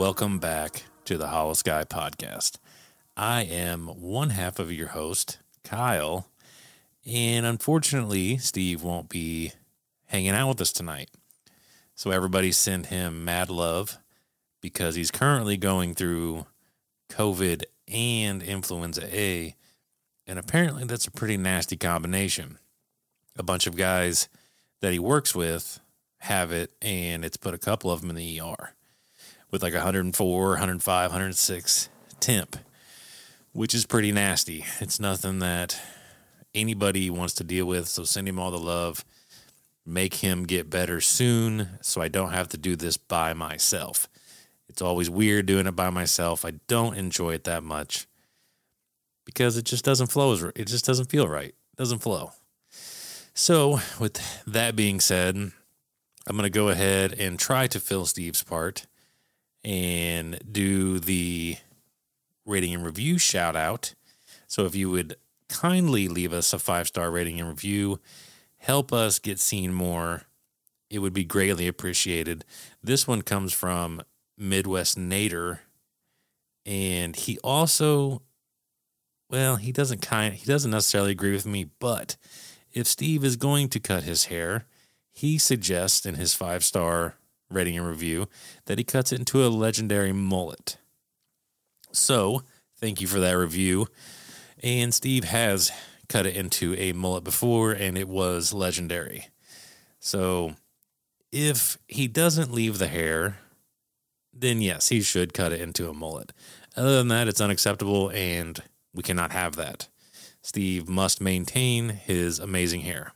welcome back to the Hollow Sky Podcast. I am one half of your host, Kyle, and unfortunately, Steve won't be hanging out with us tonight. So everybody send him mad love because he's currently going through COVID and influenza A, and apparently that's a pretty nasty combination. A bunch of guys that he works with have it, and it's put a couple of them in the ER with like 104, 105, 106 temp, which is pretty nasty. It's nothing that anybody wants to deal with, so send him all the love. Make him get better soon so I don't have to do this by myself. It's always weird doing it by myself. I don't enjoy it that much because it just doesn't flow. It just doesn't feel right. It doesn't flow. So with that being said, I'm going to go ahead and try to fill Steve's part and do the rating and review shout out. So if you would kindly leave us a 5-star rating and review, help us get seen more, it would be greatly appreciated. This one comes from Midwest Nader, and he also, well, he doesn't necessarily agree with me, but if Steve is going to cut his hair, he suggests in his 5-star rating and review that he cuts it into a legendary mullet. So thank you for that review. And Steve has cut it into a mullet before, and it was legendary. So if he doesn't leave the hair, then yes, he should cut it into a mullet. Other than that, it's unacceptable, and we cannot have that. Steve must maintain his amazing hair.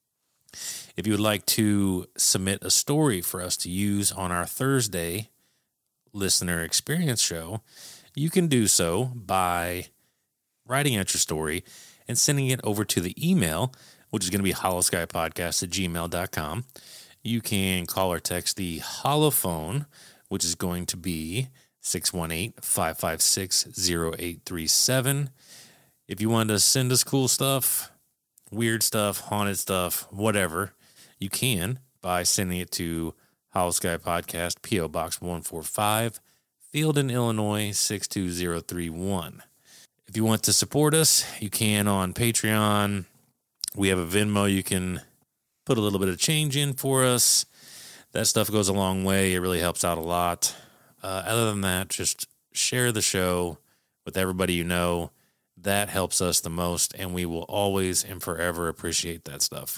If you would like to submit a story for us to use on our Thursday listener experience show, you can do so by writing out your story and sending it over to the email, which is going to be hollowskypodcast@gmail.com. You can call or text the holophone, which is going to be 618-556-0837. If you want to send us cool stuff, weird stuff, haunted stuff, whatever, you can by sending it to Hollow Sky Podcast, P.O. Box 145, Fielden, Illinois 62031. If you want to support us, you can on Patreon. We have a Venmo. You can put a little bit of change in for us. That stuff goes a long way. It really helps out a lot. Other than that, just share the show with everybody you know. That helps us the most, and we will always and forever appreciate that stuff.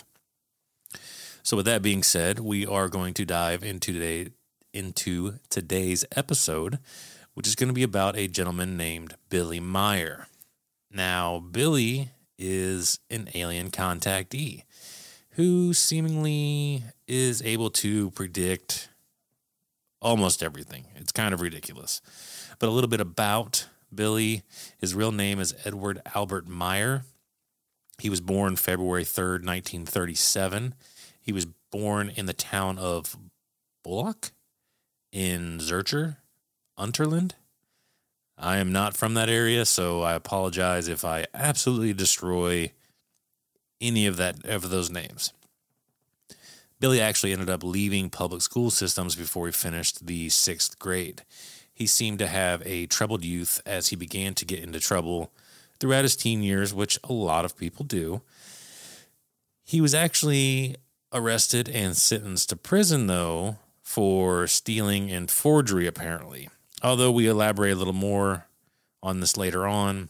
So with that being said, we are going to dive into today's episode, which is going to be about a gentleman named Billy Meier. Now, Billy is an alien contactee who seemingly is able to predict almost everything. It's kind of ridiculous. But a little bit about Billy. His real name is Edward Albert Meier. He was born February 3rd, 1937. He was born in the town of Bullock in Zurcher, Unterland. I am not from that area, so I apologize if I absolutely destroy any of those names. Billy actually ended up leaving public school systems before he finished the 6th grade. He seemed to have a troubled youth as he began to get into trouble throughout his teen years, which a lot of people do. He was actually arrested and sentenced to prison, though, for stealing and forgery, apparently. Although we elaborate a little more on this later on.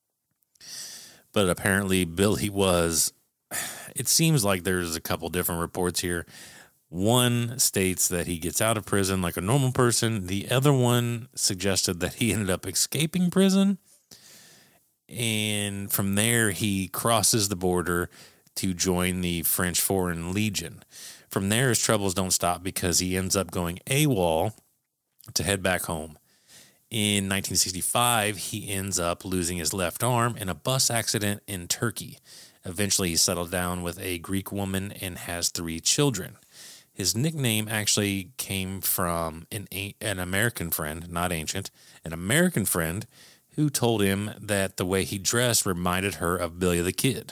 But apparently Billy was, it seems like there's a couple different reports here. One states that he gets out of prison like a normal person. The other one suggested that he ended up escaping prison. And from there, he crosses the border to join the French Foreign Legion. From there, his troubles don't stop because he ends up going AWOL to head back home. In 1965, he ends up losing his left arm in a bus accident in Turkey. Eventually, he settled down with a Greek woman and has 3 children. His nickname actually came from an American friend, not ancient, an American friend who told him that the way he dressed reminded her of Billy the Kid.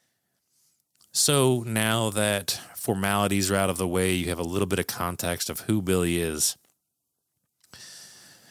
So now that formalities are out of the way, you have a little bit of context of who Billy is.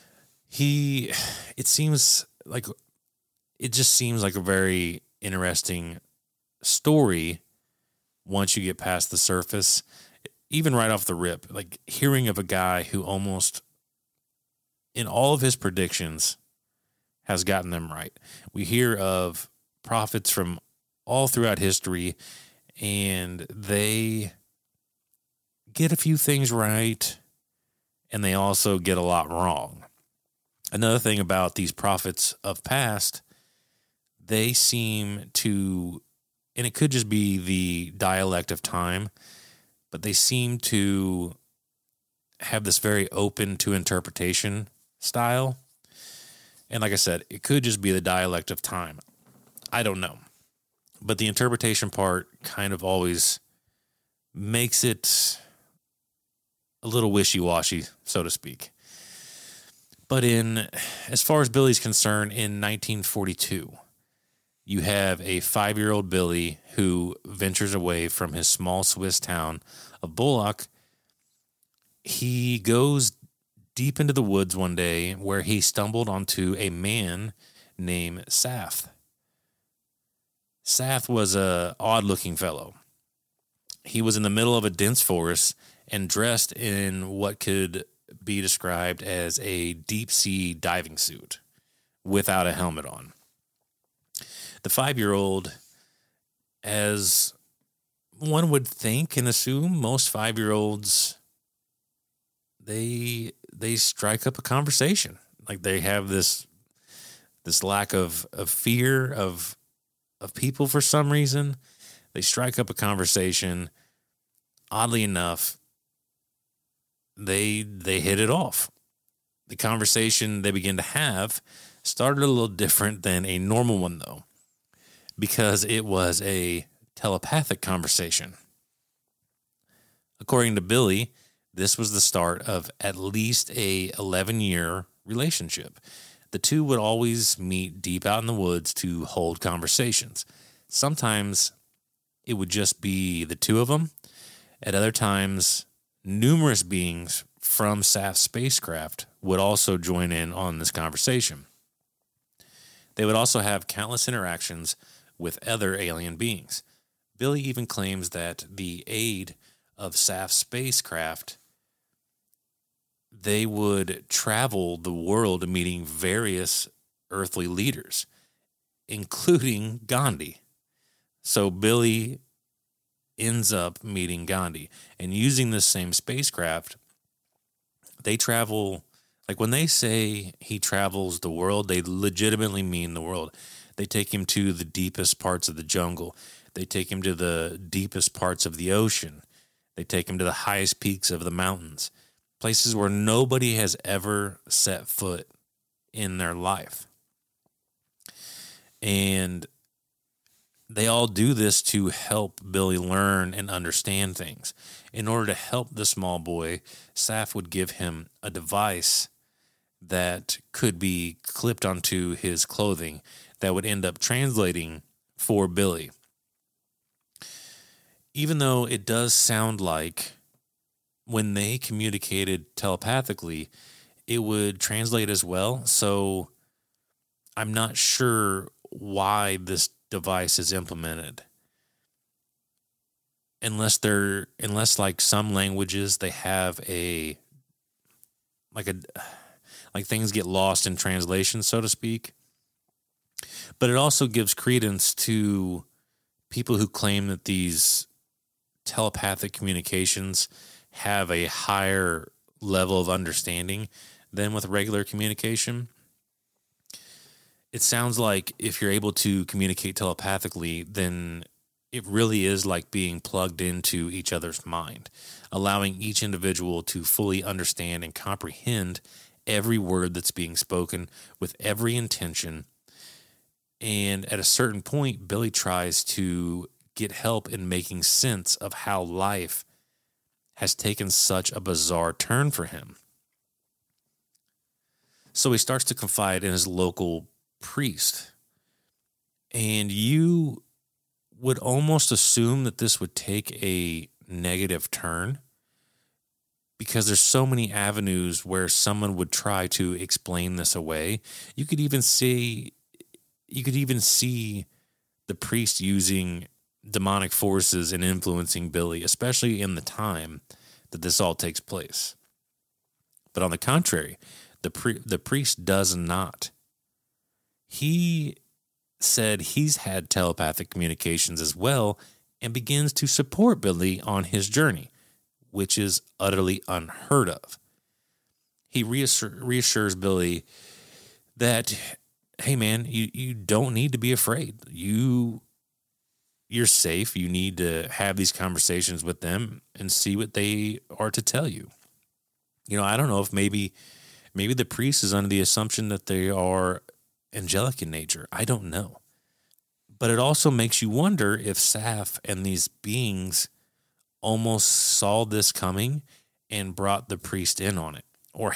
he, it seems like, it just seems like a very interesting story once you get past the surface, even right off the rip. Like hearing of a guy who almost, in all of his predictions, has gotten them right. We hear of prophets from all throughout history, and they get a few things right, and they also get a lot wrong. Another thing about these prophets of past, they seem to, and it could just be the dialect of time, but they seem to have this very open to interpretation style. And like I said, it could just be the dialect of time. I don't know. But the interpretation part kind of always makes it a little wishy-washy, so to speak. But as far as Billy's concerned, in 1942, you have a 5-year-old Billy who ventures away from his small Swiss town of Bullock. He goes deep into the woods one day where he stumbled onto a man named Seth. Seth was a odd-looking fellow. He was in the middle of a dense forest and dressed in what could be described as a deep-sea diving suit without a helmet on. The 5-year-old, as one would think and assume, most 5-year-olds, they strike up a conversation. Like they have this lack of fear of people for some reason. They strike up a conversation. Oddly enough, they hit it off. The conversation they begin to have started a little different than a normal one, though, because it was a telepathic conversation. According to Billy, this was the start of at least a 11-year relationship. The two would always meet deep out in the woods to hold conversations. Sometimes it would just be the two of them. At other times, numerous beings from Saf's spacecraft would also join in on this conversation. They would also have countless interactions with other alien beings. Billy even claims that the aid of Saf's spacecraft, they would travel the world meeting various earthly leaders, including Gandhi. So Billy ends up meeting Gandhi, and using this same spacecraft, they travel. Like when they say he travels the world, they legitimately mean the world. They take him to the deepest parts of the jungle. They take him to the deepest parts of the ocean. They take him to the highest peaks of the mountains, places where nobody has ever set foot in their life. And they all do this to help Billy learn and understand things. In order to help the small boy, Saf would give him a device that could be clipped onto his clothing that would end up translating for Billy. Even though it does sound like when they communicated telepathically, it would translate as well. So I'm not sure why this device is implemented. Unless like some languages, they have like things get lost in translation, so to speak. But it also gives credence to people who claim that these telepathic communications have a higher level of understanding than with regular communication. It sounds like if you're able to communicate telepathically, then it really is like being plugged into each other's mind, allowing each individual to fully understand and comprehend every word that's being spoken with every intention. And at a certain point, Billy tries to get help in making sense of how life has taken such a bizarre turn for him. So he starts to confide in his local priest. And you would almost assume that this would take a negative turn, because there's so many avenues where someone would try to explain this away. You could even see the priest using demonic forces and influencing Billy, especially in the time that this all takes place. But on the contrary, the priest does not. He said he's had telepathic communications as well and begins to support Billy on his journey, which is utterly unheard of. He reassures Billy that, hey man, you don't need to be afraid. You're safe. You need to have these conversations with them and see what they are to tell you. I don't know if maybe the priest is under the assumption that they are angelic in nature. I don't know. But it also makes you wonder if Saf and these beings almost saw this coming and brought the priest in on it, or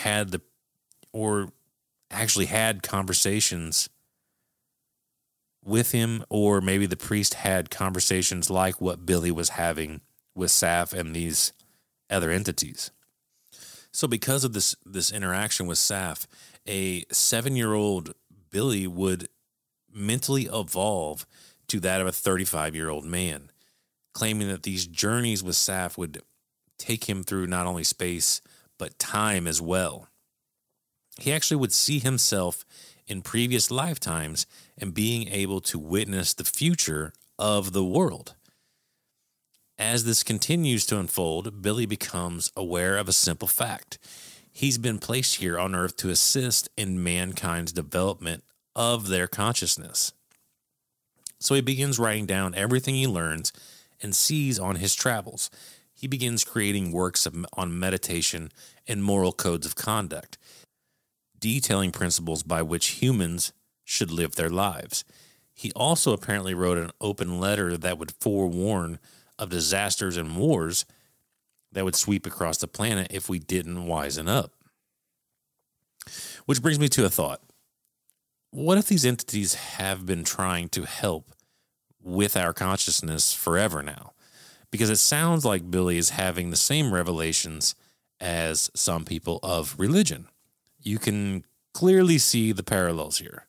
actually had conversations with him, or maybe the priest had conversations like what Billy was having with Saf and these other entities. So because of this interaction with Saf, a 7-year-old Billy would mentally evolve to that of a 35-year-old man, claiming that these journeys with Saf would take him through not only space, but time as well. He actually would see himself in previous lifetimes and being able to witness the future of the world. As this continues to unfold, Billy becomes aware of a simple fact. He's been placed here on Earth to assist in mankind's development of their consciousness. So he begins writing down everything he learns and sees on his travels. He begins creating works on meditation and moral codes of conduct, detailing principles by which humans should live their lives. He also apparently wrote an open letter that would forewarn of disasters and wars that would sweep across the planet if we didn't wisen up. Which brings me to a thought. What if these entities have been trying to help with our consciousness forever now? Because it sounds like Billy is having the same revelations as some people of religion. You can clearly see the parallels here.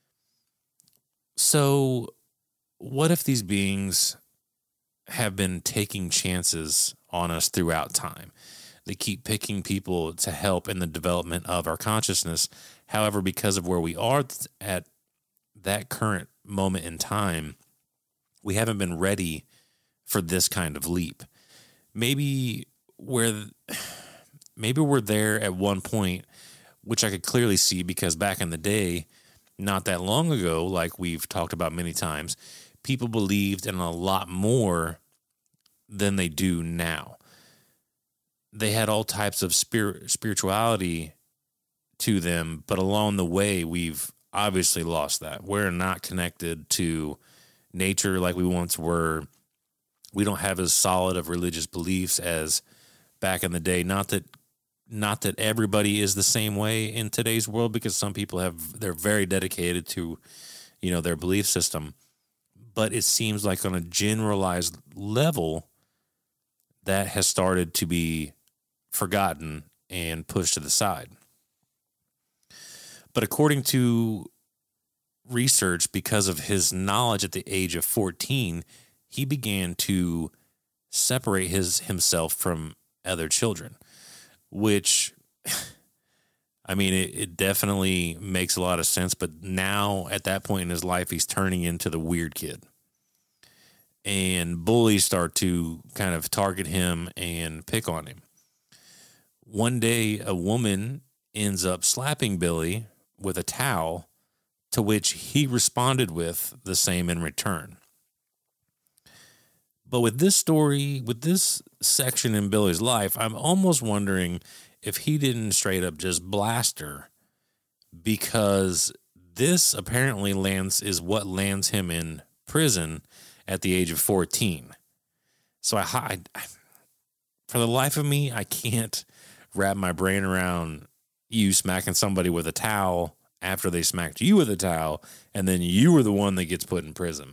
So, what if these beings have been taking chances on us throughout time? They keep picking people to help in the development of our consciousness. However, because of where we are at that current moment in time, we haven't been ready for this kind of leap. Maybe we're there at one point, which I could clearly see because back in the day, not that long ago, like we've talked about many times, people believed in a lot more than they do now. They had all types of spirituality to them, but along the way, we've obviously lost that. We're not connected to nature like we once were. We don't have as solid of religious beliefs as back in the day. Not that everybody is the same way in today's world, because some people they're very dedicated to, their belief system. But it seems like on a generalized level, that has started to be forgotten and pushed to the side. But according to research, because of his knowledge at the age of 14, he began to separate himself from other children, which, I mean, it definitely makes a lot of sense. But now at that point in his life, he's turning into the weird kid. And bullies start to kind of target him and pick on him. One day, a woman ends up slapping Billy with a towel, to which he responded with the same in return. But with this story, with this section in Billy's life, I'm almost wondering if he didn't straight up just blast her, because this apparently is what lands him in prison at the age of 14. So I for the life of me, I can't wrap my brain around you smacking somebody with a towel after they smacked you with a towel, and then you were the one that gets put in prison.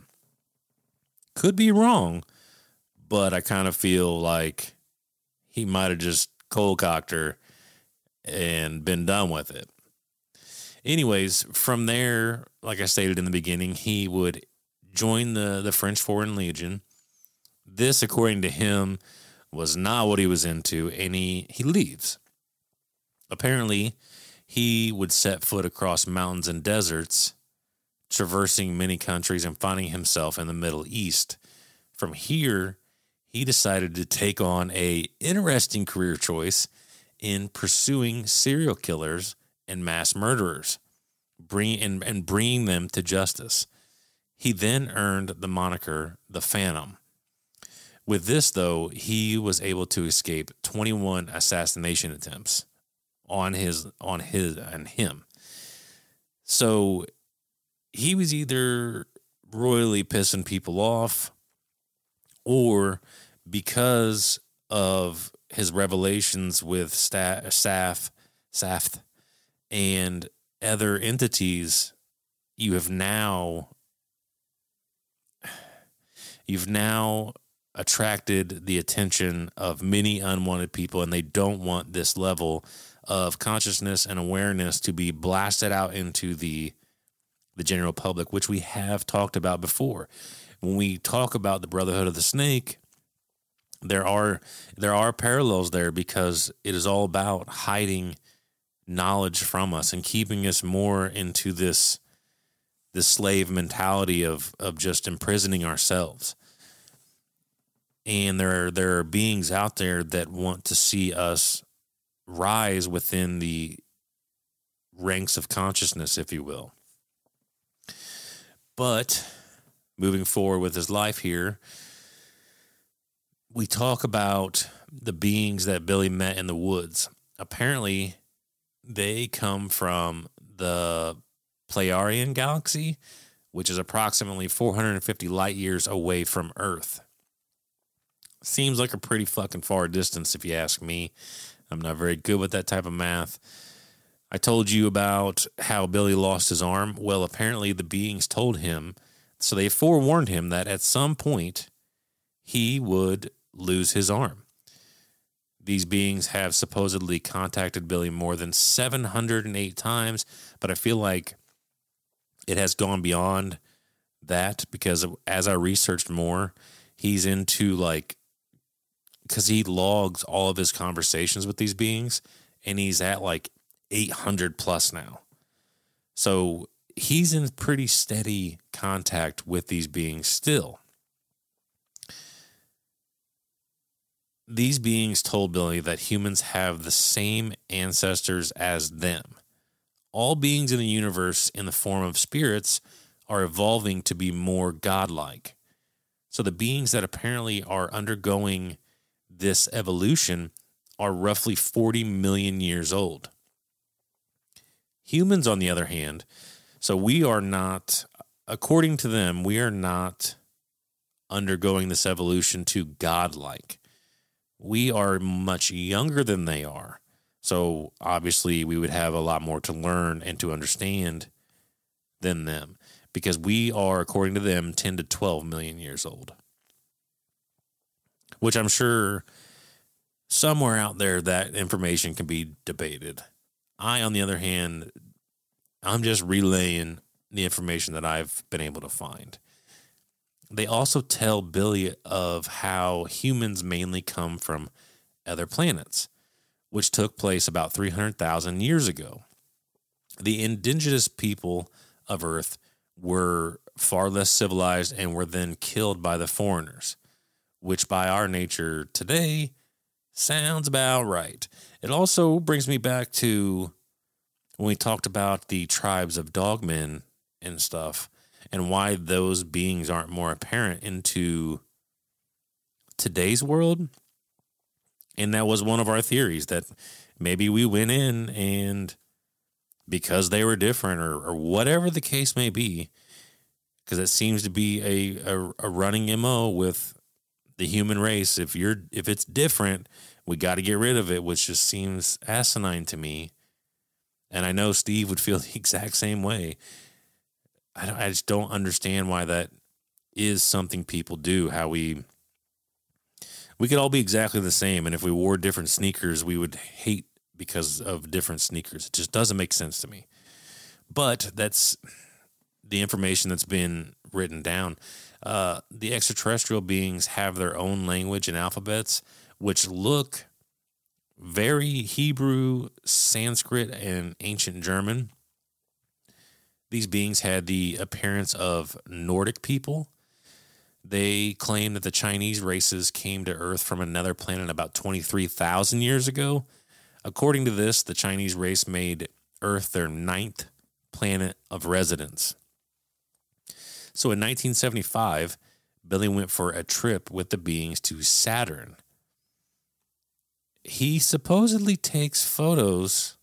Could be wrong, but I kind of feel like he might have just Cocter and been done with it. Anyways, from there, like I stated in the beginning, he would join the French Foreign Legion. This, according to him, was not what he was into, and he leaves. Apparently, he would set foot across mountains and deserts, traversing many countries and finding himself in the Middle East. From here, he decided to take on a interesting career choice in pursuing serial killers and mass murderers, bringing them to justice. He then earned the moniker The Phantom. With this, though, he was able to escape 21 assassination attempts on him. So he was either royally pissing people off, or because of his revelations with Saft and other entities, you've now attracted the attention of many unwanted people, and they don't want this level of consciousness and awareness to be blasted out into the general public, which we have talked about before. When we talk about the Brotherhood of the Snake, there are parallels there, because it is all about hiding knowledge from us and keeping us more into this slave mentality of just imprisoning ourselves. And there are beings out there that want to see us rise within the ranks of consciousness, if you will. But moving forward with his life here, we talk about the beings that Billy met in the woods. Apparently, they come from the Pleiadian galaxy, which is approximately 450 light years away from Earth. Seems like a pretty fucking far distance, if you ask me. I'm not very good with that type of math. I told you about how Billy lost his arm. Well, apparently the beings told him, so they forewarned him that at some point he would lose his arm. These beings have supposedly contacted Billy more than 708 times, but I feel like it has gone beyond that, because as I researched more, he's into because he logs all of his conversations with these beings, and he's at 800 plus now. So he's in pretty steady contact with these beings still. These beings told Billy that humans have the same ancestors as them. All beings in the universe in the form of spirits are evolving to be more godlike. So the beings that apparently are undergoing this evolution are roughly 40 million years old. Humans, on the other hand, so we are not, according to them, we are not undergoing this evolution to godlike. We are much younger than they are. So obviously we would have a lot more to learn and to understand than them, because we are, according to them, 10 to 12 million years old. Which I'm sure somewhere out there that information can be debated. I, on the other hand, I'm just relaying the information that I've been able to find. They also tell Billy of how humans mainly come from other planets, which took place about 300,000 years ago. The indigenous people of Earth were far less civilized and were then killed by the foreigners, which by our nature today sounds about right. It also brings me back to when we talked about the tribes of dogmen and stuff, and why those beings aren't more apparent into today's world. And that was one of our theories, that maybe we went in and because they were different or whatever the case may be, because it seems to be a running MO with the human race. If it's different, we got to get rid of it, which just seems asinine to me. And I know Steve would feel the exact same way. I just don't understand why that is something people do. How we We could all be exactly the same, and if we wore different sneakers, we would hate because of different sneakers. It just doesn't make sense to me. But that's the information that's been written down. The extraterrestrial beings have their own language and alphabets, which look very Hebrew, Sanskrit, and ancient German. These beings had the appearance of Nordic people. They claim that the Chinese races came to Earth from another planet about 23,000 years ago. According to this, the Chinese race made Earth their 9th planet of residence. So in 1975, Billy went for a trip with the beings to Saturn. He supposedly takes photos,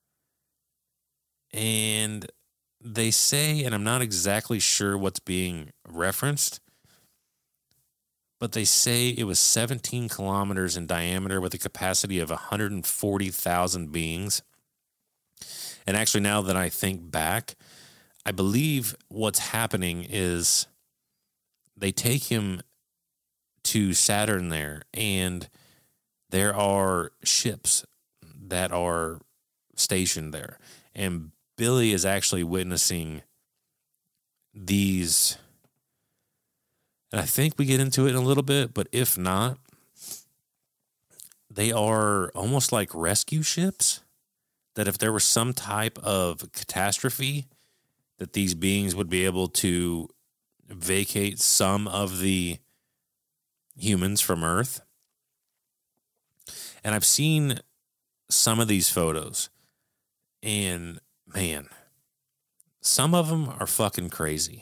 and they say, and I'm not exactly sure what's being referenced, but they say it was 17 kilometers in diameter with a capacity of 140,000 beings. And actually, now that I think back, I believe what's happening is they take him to Saturn there, and there are ships that are stationed there. And Billy is actually witnessing these. And I think we get into it in a little bit, but if not, they are almost like rescue ships that if there was some type of catastrophe, that these beings would be able to vacate some of the humans from Earth. And I've seen some of these photos, and man, some of them are fucking crazy.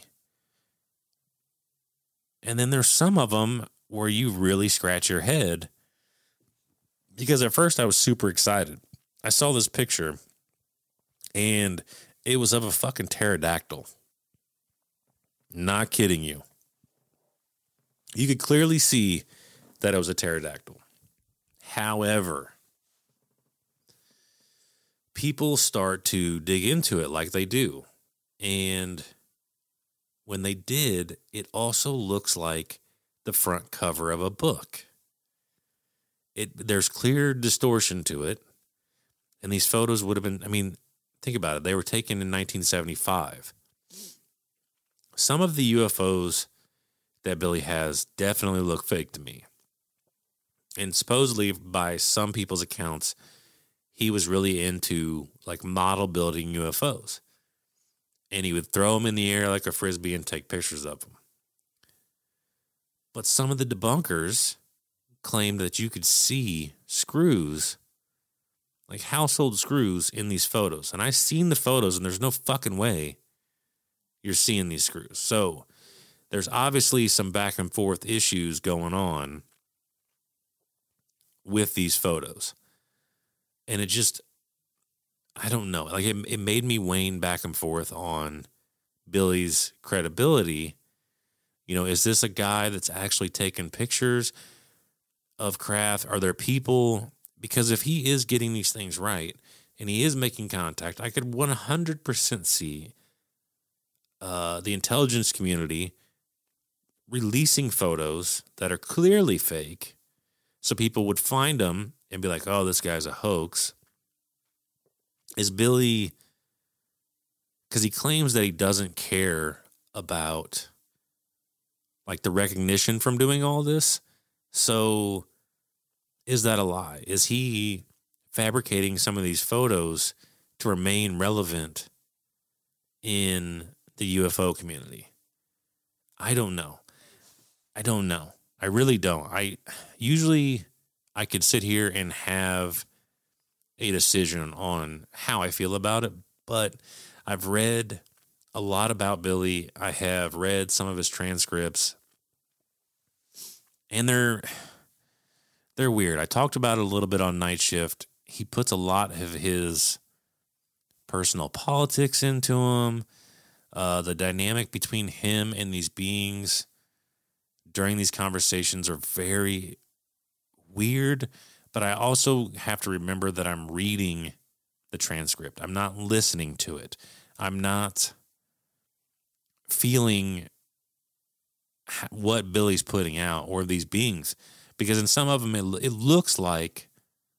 And then there's some of them where you really scratch your head, because at first I was super excited. I saw this picture, and it was of a fucking pterodactyl. Not kidding you. You could clearly see that it was a pterodactyl. However, people start to dig into it like they do. And when they did, it also looks like the front cover of a book. There's clear distortion to it. And these photos would have been, I mean, think about it. They were taken in 1975. Some of the UFOs that Billy has definitely look fake to me. And supposedly, by some people's accounts, he was really into like model building UFOs. And he would throw them in the air like a frisbee and take pictures of them. But some of the debunkers claimed that you could see screws, like household screws, in these photos. And I've seen the photos, and there's no fucking way you're seeing these screws. So there's obviously some back and forth issues going on with these photos. And it just, I don't know. Like it made me wane back and forth on Billy's credibility. You know, is this a guy that's actually taking pictures of craft? Are there people? Because if he is getting these things right and he is making contact, I could 100% see the intelligence community releasing photos that are clearly fake, so people would find them and be like, oh, this guy's a hoax. Is Billy, because he claims that he doesn't care about like the recognition from doing all this. So is that a lie? Is he fabricating some of these photos to remain relevant in the UFO community? I don't know. I really don't. I could sit here and have a decision on how I feel about it, but I've read a lot about Billy. I have read some of his transcripts, and they're weird. I talked about it a little bit on Night Shift. He puts a lot of his personal politics into them. The dynamic between him and these beings during these conversations are very weird, but I also have to remember that I'm reading the transcript. I'm not listening to it. I'm not feeling what Billy's putting out or these beings, Because in some of them, it looks like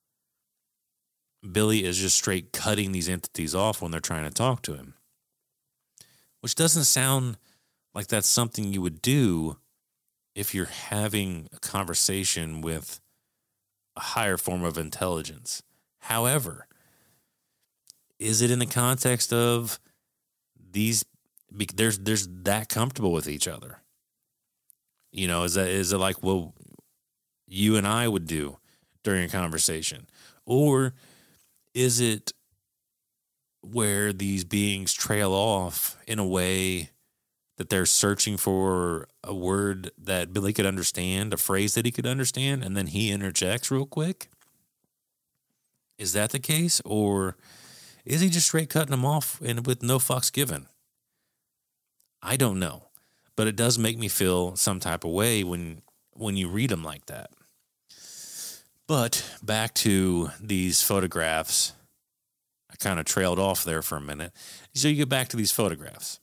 Billy is just straight cutting these entities off when they're trying to talk to him, which doesn't sound like that's something you would do if you're having a conversation with a higher form of intelligence. However, is it in the context of these? There's that comfortable with each other. You know, is it like what you and I would do during a conversation, or is it where these beings trail off in a way that they're searching for a word that Billy could understand, a phrase that he could understand, and then he interjects real quick? Is that the case, or is he just straight cutting them off and with no fucks given? I don't know, but it does make me feel some type of way when you read them like that. But back to these photographs. I kind of trailed off there for a minute. So you get back to these photographs.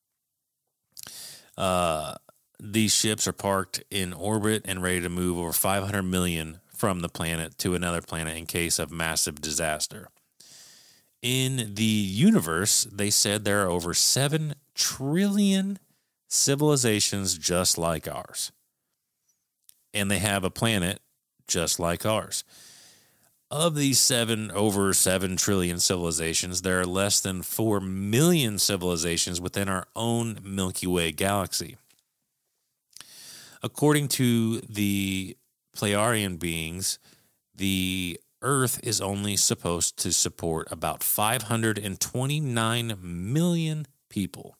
These ships are parked in orbit and ready to move over 500 million from the planet to another planet in case of massive disaster. In the universe, they said there are over 7 trillion civilizations just like ours. And they have a planet just like ours. Of these over 7 trillion civilizations, there are less than 4 million civilizations within our own Milky Way galaxy. According to the Pleiadian beings, the Earth is only supposed to support about 529 million people.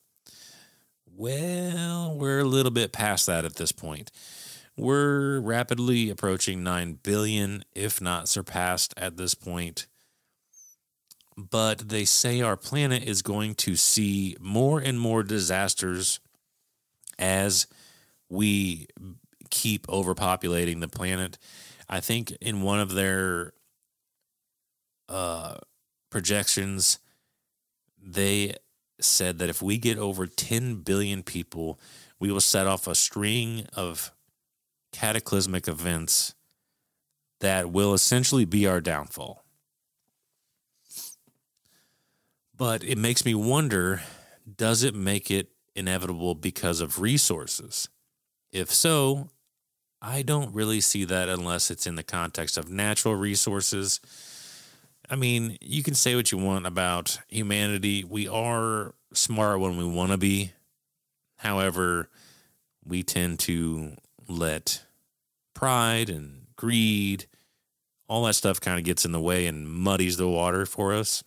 Well, we're a little bit past that at this point. We're rapidly approaching 9 billion, if not surpassed at this point. But they say our planet is going to see more and more disasters as we keep overpopulating the planet. I think in one of their projections, they said that if we get over 10 billion people, we will set off a string of cataclysmic events that will essentially be our downfall. But it makes me wonder, does it make it inevitable because of resources? If so, I don't really see that unless it's in the context of natural resources. I mean, you can say what you want about humanity. We are smart when we want to be. However, we tend to let pride and greed, all that stuff kind of gets in the way and muddies the water for us.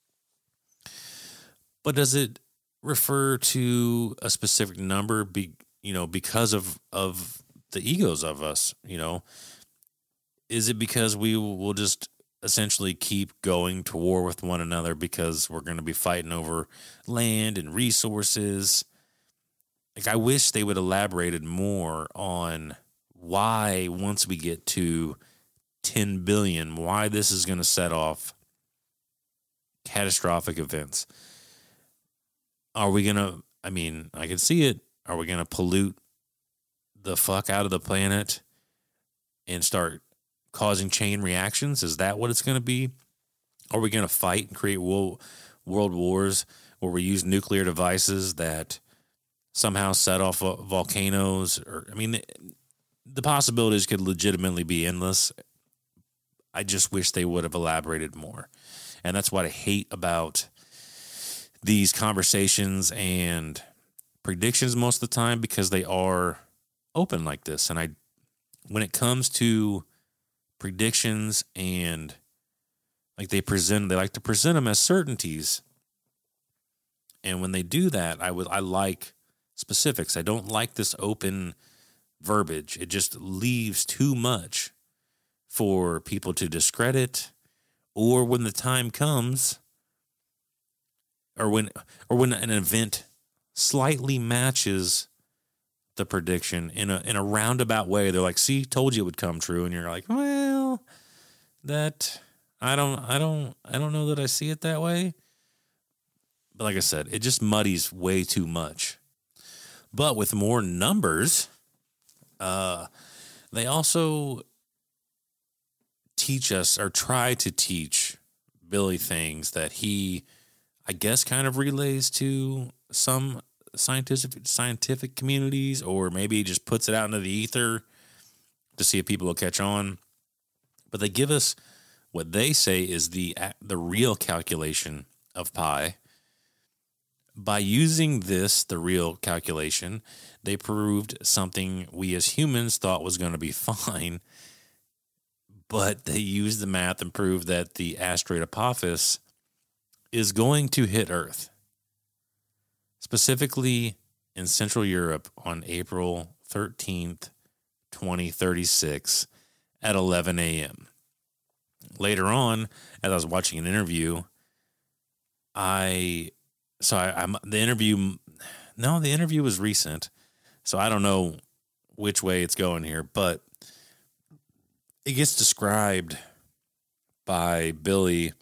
But does it refer to a specific number because of the egos of us? Is it because we will just essentially keep going to war with one another because we're going to be fighting over land and resources? Like, I wish they would elaborated more on why, once we get to 10 billion, why this is going to set off catastrophic events. Are we going to, I can see it. Are we going to pollute the fuck out of the planet and start causing chain reactions? Is that what it's going to be? Are we going to fight and create world wars where we use nuclear devices that somehow set off volcanoes? The possibilities could legitimately be endless. I just wish they would have elaborated more. And that's what I hate about these conversations and predictions most of the time, because they are open like this. And when it comes to predictions and they like to present them as certainties. And when they do that, I like specifics. I don't like this open verbiage. It just leaves too much for people to discredit, or when the time comes, or when an event slightly matches the prediction in a roundabout way. They're like, "See, told you it would come true," and you're like, "Well, that I don't know that I see it that way." But like I said, it just muddies way too much. But with more numbers, They also teach us, or try to teach Billy things that he, I guess, kind of relays to some scientific communities, or maybe he just puts it out into the ether to see if people will catch on. But they give us what they say is the real calculation of pi. By using this, the real calculation, they proved something we as humans thought was going to be fine, but they used the math and proved that the asteroid Apophis is going to hit Earth, specifically in Central Europe on April 13th, 2036 at 11 a.m. Later on, as I was watching an interview, the interview was recent, so I don't know which way it's going here, but it gets described by Billy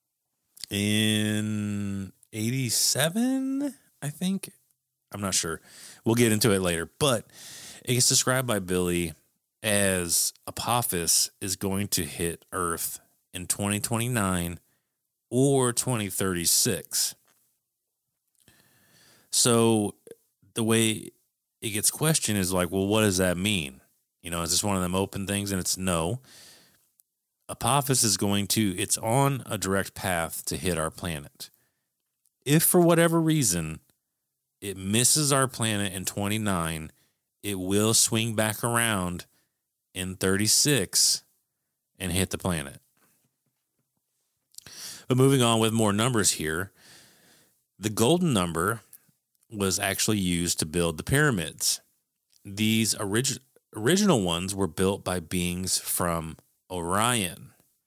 in 87, I think. I'm not sure. We'll get into it later, but it gets described by Billy as Apophis is going to hit Earth in 2029 or 2036. So the way it gets questioned is like, well, what does that mean? You know, is this one of them open things? And it's no. Apophis is it's on a direct path to hit our planet. If for whatever reason it misses our planet in 29, it will swing back around in 36 and hit the planet. But moving on with more numbers here, the golden number was actually used to build the pyramids. These original ones were built by beings from Orion.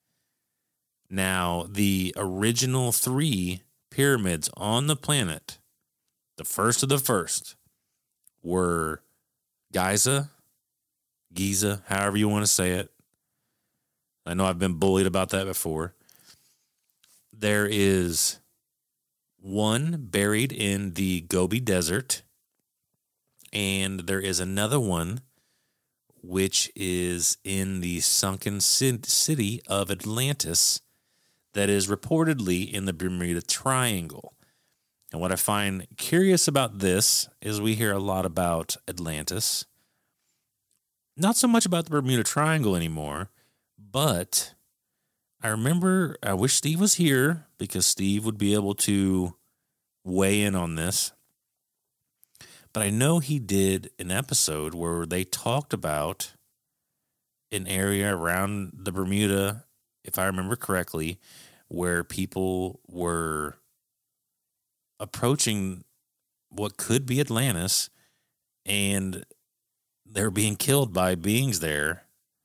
Now, the original 3 pyramids on the planet, the first of the first, were Giza, however you want to say it. I know I've been bullied about that before. There is one buried in the Gobi Desert, and there is another one which is in the sunken city of Atlantis that is reportedly in the Bermuda Triangle. And what I find curious about this is we hear a lot about Atlantis. Not so much about the Bermuda Triangle anymore, but I wish Steve was here because Steve would be able to weigh in on this. But I know he did an episode where they talked about an area around the Bermuda, if I remember correctly, where people were approaching what could be Atlantis, and they're being killed by beings there.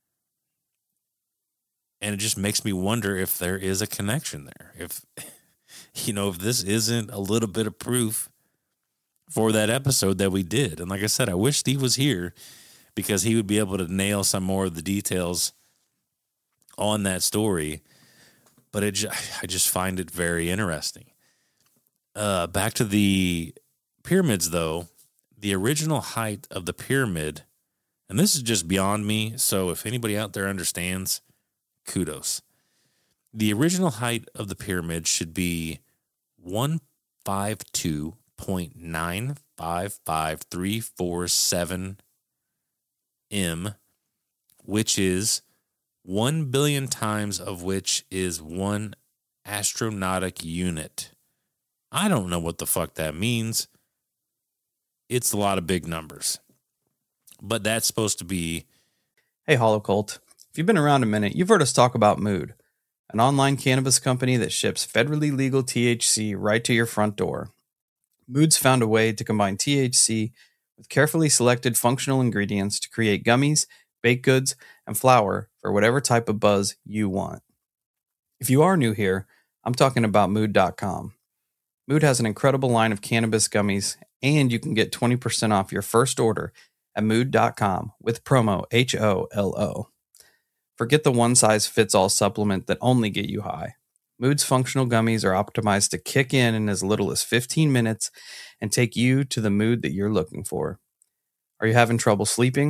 And it just makes me wonder if there is a connection there. If this isn't a little bit of proof for that episode that we did. And like I said, I wish Steve was here because he would be able to nail some more of the details on that story. But I just find it very interesting. Back to the pyramids, though. The original height of the pyramid, and this is just beyond me, so if anybody out there understands, kudos. The original height of the pyramid should be 152.955347 m, which is 1 billion times of which is 1 astronautic unit. I don't know what the fuck that means. It's a lot of big numbers. But that's supposed to be... Hey, Holocult. If you've been around a minute, you've heard us talk about Mood, an online cannabis company that ships federally legal THC right to your front door. Mood's found a way to combine THC with carefully selected functional ingredients to create gummies, baked goods, and flour for whatever type of buzz you want. If you are new here, I'm talking about Mood.com. Mood has an incredible line of cannabis gummies, and you can get 20% off your first order at Mood.com with promo HOLO. Forget the one-size-fits-all supplement that only get you high. Mood's functional gummies are optimized to kick in as little as 15 minutes and take you to the mood that you're looking for. Are you having trouble sleeping?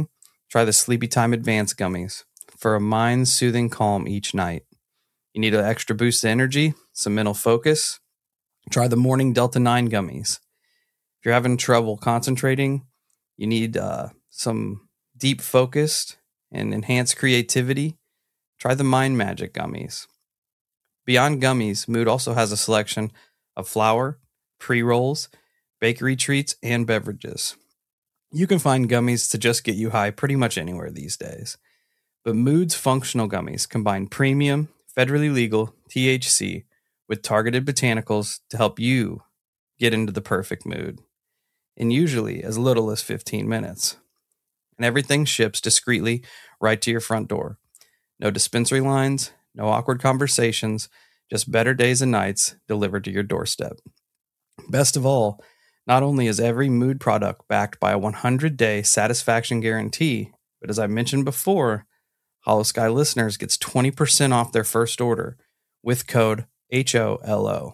Try the Sleepy Time Advanced gummies for a mind-soothing calm each night. You need an extra boost of energy, some mental focus? Try the Morning Delta 9 gummies. If you're having trouble concentrating, you need some deep focus and enhanced creativity, try the Mind Magic gummies. Beyond gummies, Mood also has a selection of flour, pre-rolls, bakery treats, and beverages. You can find gummies to just get you high pretty much anywhere these days. But Mood's functional gummies combine premium, federally legal THC with targeted botanicals to help you get into the perfect mood in usually as little as 15 minutes. And everything ships discreetly right to your front door. No dispensary lines, no awkward conversations, just better days and nights delivered to your doorstep. Best of all, not only is every Mood product backed by a 100-day satisfaction guarantee, but as I mentioned before, Hollow Sky listeners gets 20% off their first order with code HOLO.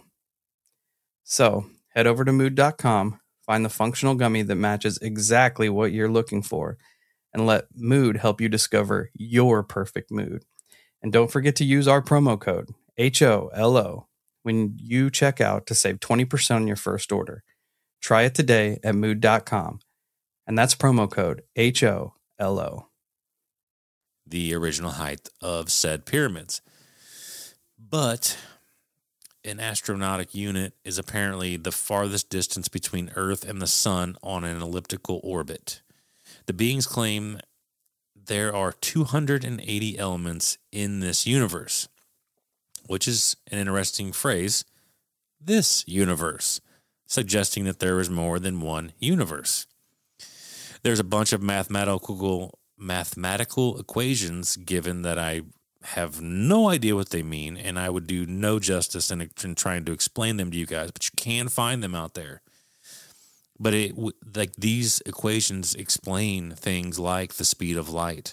So head over to mood.com, find the functional gummy that matches exactly what you're looking for, and let Mood help you discover your perfect mood. And don't forget to use our promo code HOLO when you check out to save 20% on your first order. Try it today at mood.com. And that's promo code HOLO. The original height of said pyramids. But an astronautic unit is apparently the farthest distance between Earth and the Sun on an elliptical orbit. The beings claim there are 280 elements in this universe, which is an interesting phrase, this universe, suggesting that there is more than one universe. There's a bunch of mathematical equations given that I have no idea what they mean, and I would do no justice in trying to explain them to you guys, but you can find them out there. But like these equations explain things like the speed of light.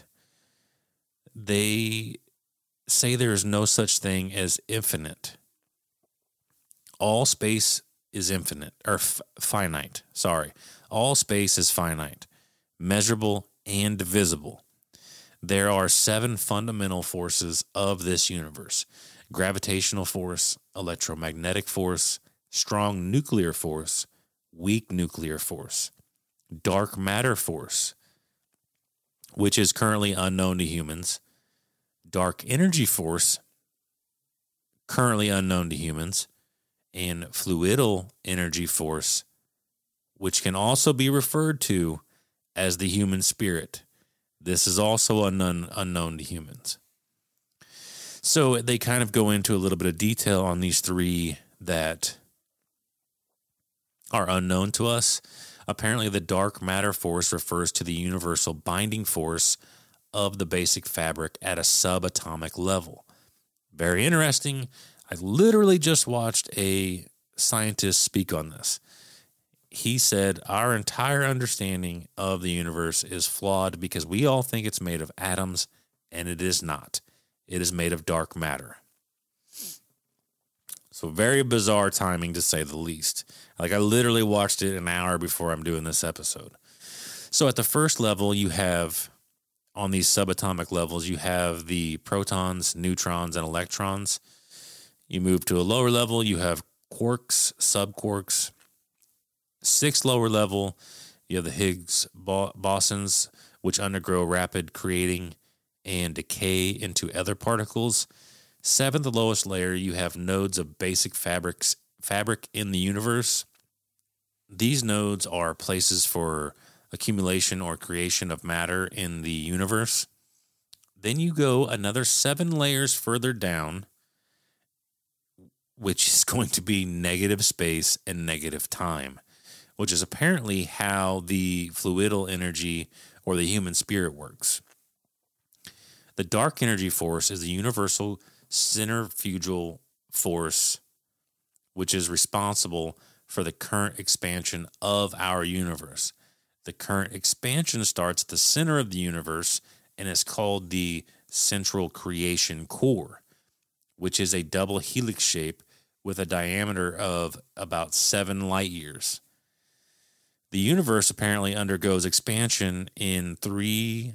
They say there is no such thing as infinite. All space is infinite, or finite. Sorry. All space is finite, measurable, and divisible. There are 7 fundamental forces of this universe: gravitational force, electromagnetic force, strong nuclear force, weak nuclear force, dark matter force, which is currently unknown to humans, dark energy force, currently unknown to humans, and fluidal energy force, which can also be referred to as the human spirit. This is also unknown to humans. So they kind of go into a little bit of detail on these 3 that are unknown to us. Apparently, the dark matter force refers to the universal binding force of the basic fabric at a subatomic level. Very interesting. I literally just watched a scientist speak on this. He said our entire understanding of the universe is flawed because we all think it's made of atoms, and it is not. It is made of dark matter. So very bizarre timing, to say the least. Like, I literally watched it an hour before I'm doing this episode. So at the first level, you have, on these subatomic levels, you have the protons, neutrons, and electrons. You move to a lower level, you have quarks, subquarks. 6th lower level, you have the Higgs bosons, which undergo rapid creating and decay into other particles. 7th lowest layer, you have nodes of basic fabric in the universe. These nodes are places for accumulation or creation of matter in the universe. Then you go another 7 layers further down, which is going to be negative space and negative time, which is apparently how the fluidal energy or the human spirit works. The dark energy force is the universal centrifugal force, which is responsible for the current expansion of our universe. The current expansion starts at the center of the universe and is called the central creation core, which is a double helix shape with a diameter of about 7 light years. The universe apparently undergoes expansion in 3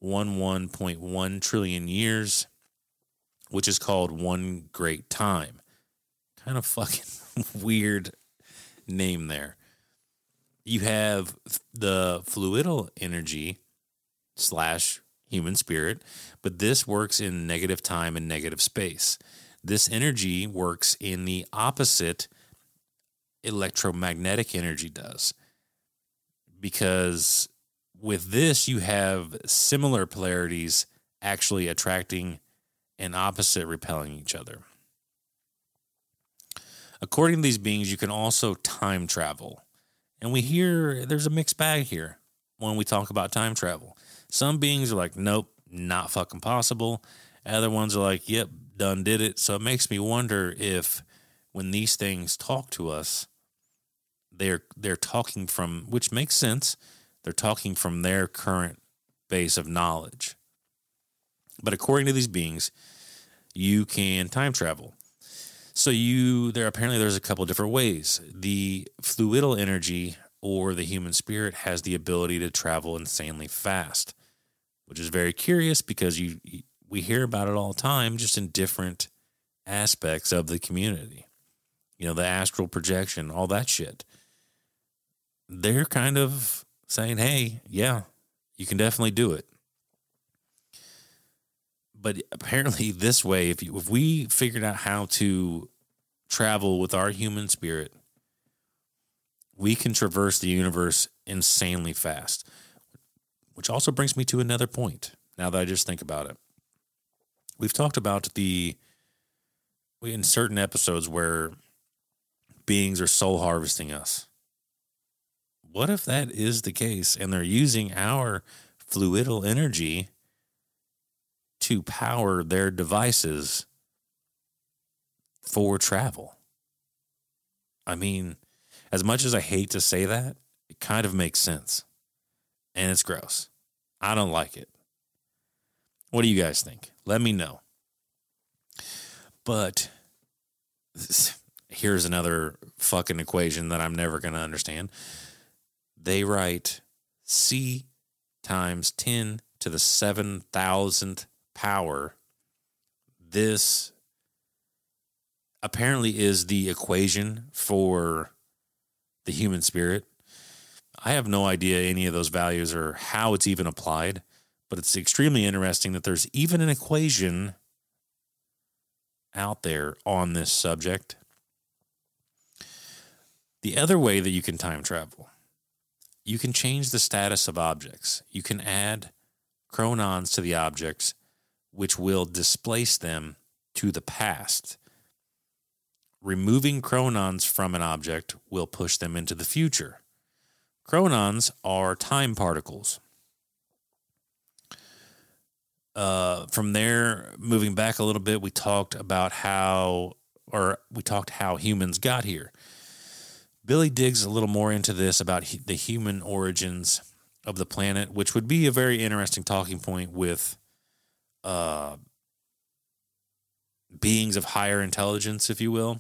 11.1 trillion years, which is called one great time. Kind of fucking weird name there. You have the fluidal energy / human spirit, but this works in negative time and negative space. This energy works in the opposite electromagnetic energy does. Because with this, you have similar polarities actually attracting and opposite repelling each other. According to these beings, you can also time travel. And we hear there's a mixed bag here when we talk about time travel. Some beings are like, nope, not fucking possible. Other ones are like, yep, done did it. So it makes me wonder if when these things talk to us, they're talking from, which makes sense, they're talking from their current base of knowledge. But according to these beings, you can time travel. So there's a couple different ways. The fluidal energy or the human spirit has the ability to travel insanely fast, which is very curious because we hear about it all the time, just in different aspects of the community. You know, the astral projection, all that shit. They're kind of saying, hey, yeah, you can definitely do it. But apparently this way, if we figured out how to travel with our human spirit, we can traverse the universe insanely fast. Which also brings me to another point, now that I just think about it. We've talked about in certain episodes where beings are soul harvesting us. What if that is the case and they're using our fluidal energy to power their devices for travel? I mean, as much as I hate to say that, it kind of makes sense. And it's gross. I don't like it. What do you guys think? Let me know. But here's another fucking equation that I'm never going to understand. They write C times 10 to the 7,000th power. This apparently is the equation for the human spirit. I have no idea any of those values or how it's even applied, but it's extremely interesting that there's even an equation out there on this subject. The other way that you can time travel, you can change the status of objects. You can add chronons to the objects, which will displace them to the past. Removing chronons from an object will push them into the future. Chronons are time particles. From there, moving back a little bit, we talked how humans got here. Billy digs a little more into this about the human origins of the planet, which would be a very interesting talking point with beings of higher intelligence, if you will.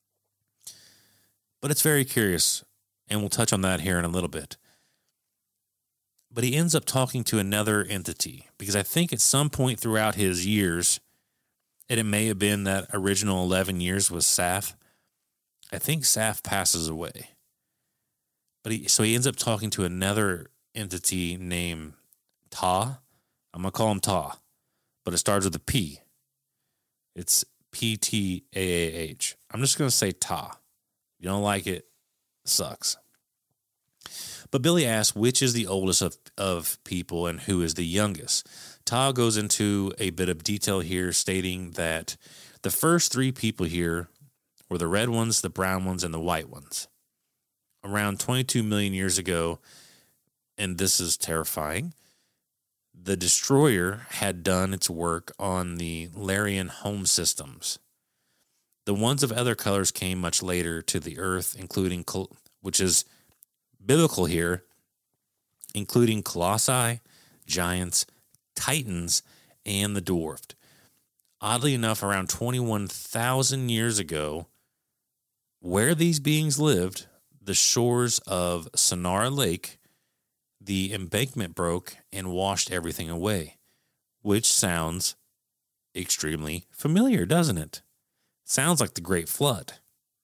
But it's very curious, and we'll touch on that here in a little bit. But he ends up talking to another entity, because I think at some point throughout his years, and it may have been that original 11 years was Saf, I think Saf passes away. But he ends up talking to another entity named Ta. I'm going to call him Ta, but it starts with a P. It's Ptaah. I'm just going to say Ta. If you don't like it, sucks. But Billy asks which is the oldest of people and who is the youngest. Ta goes into a bit of detail here, stating that the first three people here were the red ones, the brown ones, and the white ones. Around 22 million years ago, and this is terrifying, the destroyer had done its work on the Larian home systems. The ones of other colors came much later to the Earth, including, which is biblical here, including colossi, giants, titans, and the dwarfed. Oddly enough, around 21,000 years ago, where these beings lived, the shores of Sonora Lake, the embankment broke and washed everything away, which sounds extremely familiar, doesn't it? Sounds like the Great Flood.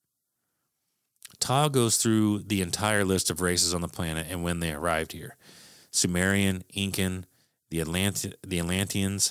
Ta goes through the entire list of races on the planet and when they arrived here. Sumerian, Incan, the Atlanteans.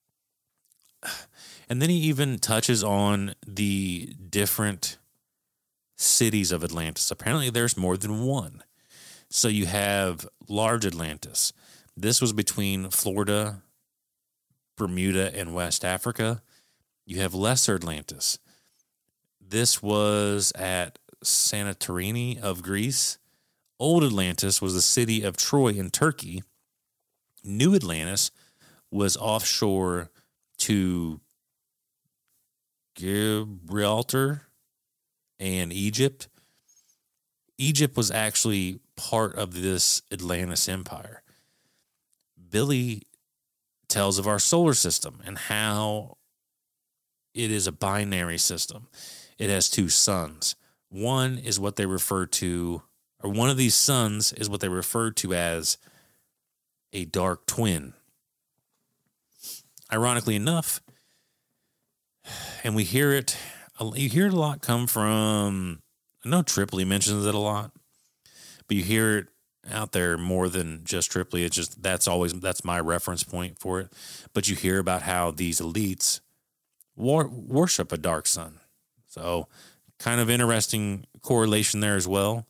And then he even touches on the different cities of Atlantis. Apparently there's more than one. So you have large Atlantis. This was between Florida, Bermuda, and West Africa. You have lesser Atlantis. This was at Santorini of Greece. Old Atlantis was the city of Troy in Turkey. New Atlantis was offshore to Gibraltar and Egypt. Egypt was actually part of this Atlantis empire. Billy tells of our solar system and how it is a binary system. It has two suns. One is what they refer to, or one of these suns is what they refer to as a dark twin. Ironically enough, and you hear it a lot come from, I know Tripoli mentions it a lot, but you hear it out there more than just Tripoli. It's just, that's my reference point for it. But you hear about how these elites worship a dark sun. So kind of interesting correlation there as well.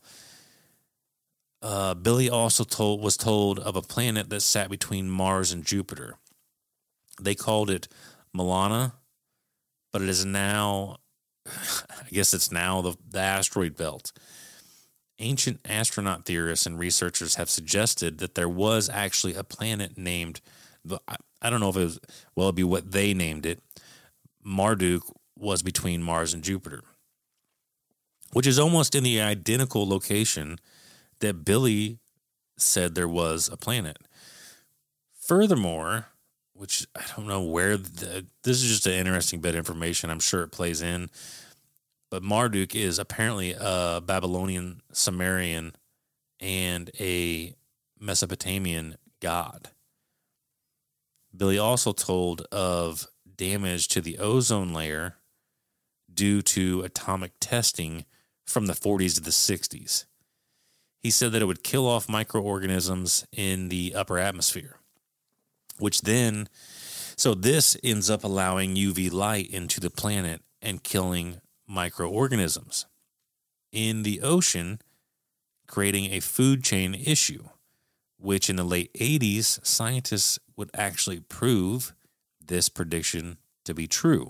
Billy also was told of a planet that sat between Mars and Jupiter. They called it Milana, but it is now, I guess it's now the asteroid belt. Ancient astronaut theorists and researchers have suggested that there was actually a planet named, I don't know if it was, well, it'd be what they named it. Marduk was between Mars and Jupiter, which is almost in the identical location that Billy said there was a planet. Furthermore, which I don't know where, this is just an interesting bit of information. I'm sure it plays in. But Marduk is apparently a Babylonian, Sumerian, and a Mesopotamian god. Billy also told of damage to the ozone layer due to atomic testing from the 40s to the 60s. He said that it would kill off microorganisms in the upper atmosphere, which then, so this ends up allowing UV light into the planet and killing microorganisms in the ocean, creating a food chain issue, which in the late 80s, scientists would actually prove this prediction to be true.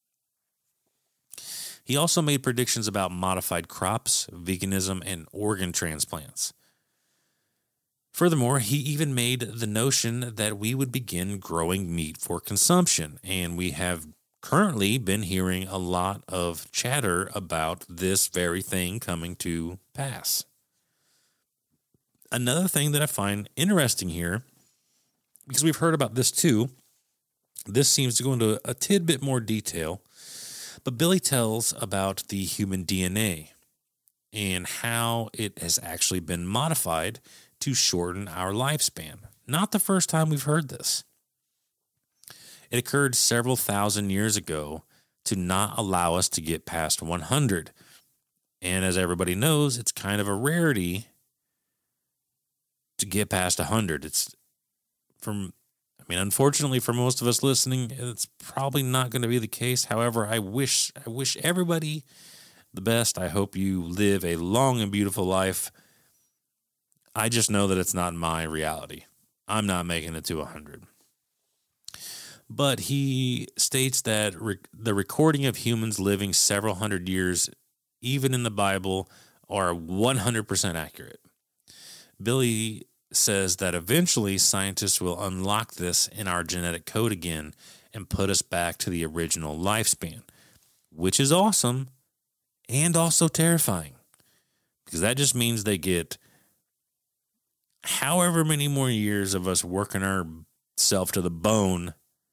He also made predictions about modified crops, veganism, and organ transplants. Furthermore, he even made the notion that we would begin growing meat for consumption, and we have currently been hearing a lot of chatter about this very thing coming to pass. Another thing that I find interesting here, because we've heard about this too, this seems to go into a tidbit more detail, but Billy tells about the human DNA and how it has actually been modified to shorten our lifespan. Not the first time we've heard this. It occurred several thousand years ago to not allow us to get past 100. And as everybody knows, it's kind of a rarity to get past 100. Unfortunately for most of us listening, it's probably not going to be the case. However, I wish everybody the best. I hope you live a long and beautiful life. I just know that it's not my reality. I'm not making it to 100. But he states that the recording of humans living several hundred years, even in the Bible, are 100% accurate. Billy says that eventually scientists will unlock this in our genetic code again and put us back to the original lifespan, which is awesome and also terrifying, because that just means they get however many more years of us working ourselves to the bone,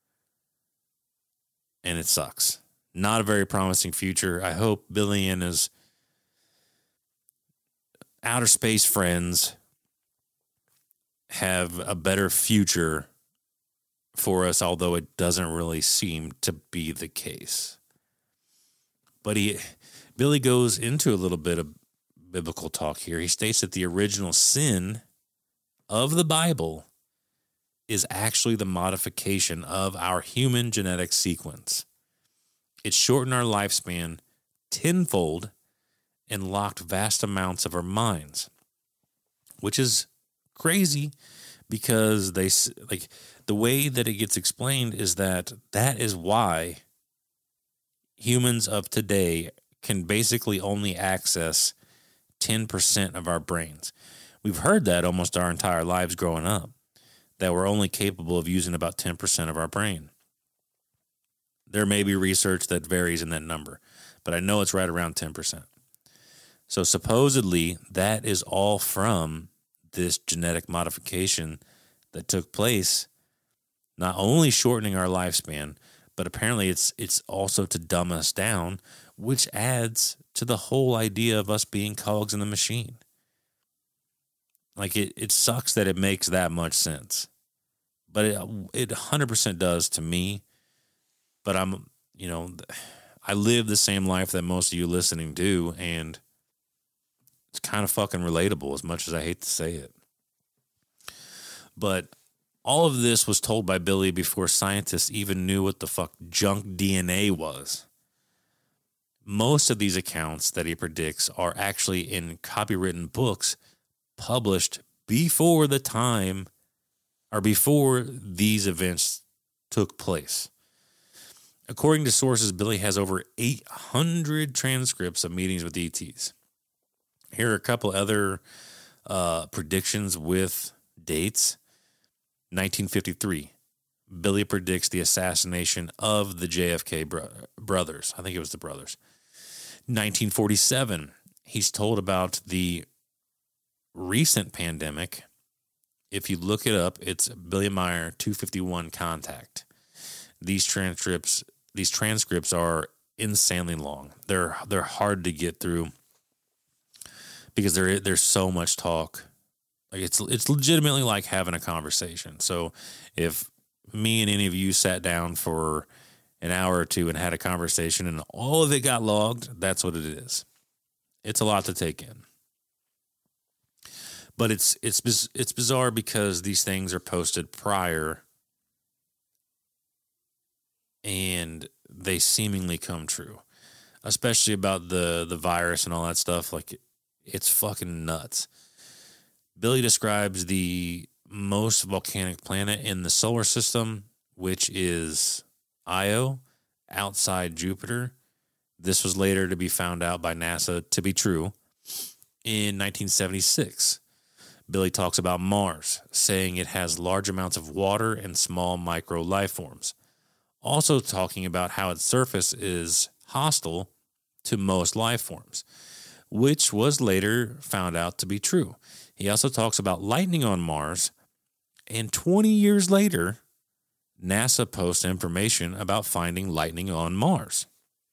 and it sucks. Not a very promising future. I hope Billy and his outer space friends have a better future for us, although it doesn't really seem to be the case. But Billy goes into a little bit of biblical talk here. He states that the original sin of the Bible is actually the modification of our human genetic sequence. It shortened our lifespan tenfold and locked vast amounts of our minds, which is crazy because the way that it gets explained is that is why humans of today can basically only access 10% of our brains. We've heard that almost our entire lives growing up, that we're only capable of using about 10% of our brain. There may be research that varies in that number, but I know it's right around 10%. So supposedly that is all from this genetic modification that took place, not only shortening our lifespan, but apparently it's also to dumb us down, which adds to the whole idea of us being cogs in the machine. Like it sucks that it makes that much sense, but it 100% does to me. But I live the same life that most of you listening do, and it's kind of fucking relatable, as much as I hate to say it. But all of this was told by Billy before scientists even knew what the fuck junk DNA was. Most of these accounts that he predicts are actually in copywritten books published before the time or before these events took place. According to sources, Billy has over 800 transcripts of meetings with ETs. Here are a couple other predictions with dates. 1953, Billy predicts the assassination of the JFK brothers. I think it was the brothers. 1947, he's told about the recent pandemic. If you look it up, it's Billy Meier 251 contact. These transcripts are insanely long. They're hard to get through because there's so much talk. Like it's legitimately like having a conversation. So if me and any of you sat down for an hour or two and had a conversation and all of it got logged, that's what it is. It's a lot to take in. But it's bizarre because these things are posted prior and they seemingly come true, especially about the virus and all that stuff. Like it's fucking nuts. Billy describes the most volcanic planet in the solar system, which is Io, outside Jupiter. This was later to be found out by NASA to be true. In 1976, Billy talks about Mars, saying it has large amounts of water and small micro life forms. Also talking about how its surface is hostile to most life forms, which was later found out to be true. He also talks about lightning on Mars, and 20 years later, NASA posts information about finding lightning on Mars.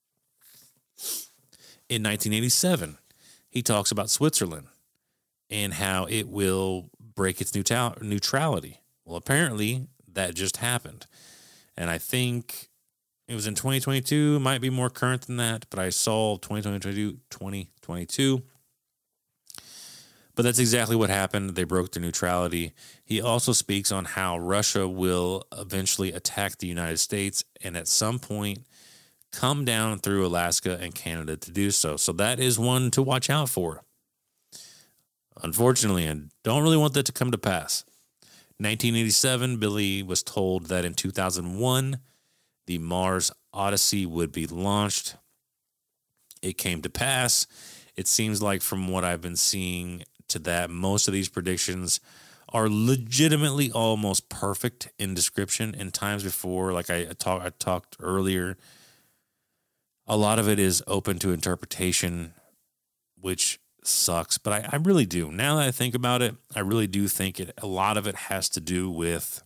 In 1987, he talks about Switzerland and how it will break its neutrality. Well, apparently that just happened. And I think it was in 2022, it might be more current than that, but I saw 2022. But that's exactly what happened. They broke their neutrality. He also speaks on how Russia will eventually attack the United States and at some point come down through Alaska and Canada to do so. So that is one to watch out for. Unfortunately, I don't really want that to come to pass. 1987, Billy was told that in 2001, the Mars Odyssey would be launched. It came to pass. It seems like from what I've been seeing to that, most of these predictions are legitimately almost perfect in description. In times before, like I talked earlier, a lot of it is open to interpretation, which sucks. But I really do. Now that I think about it, I really do think a lot of it has to do with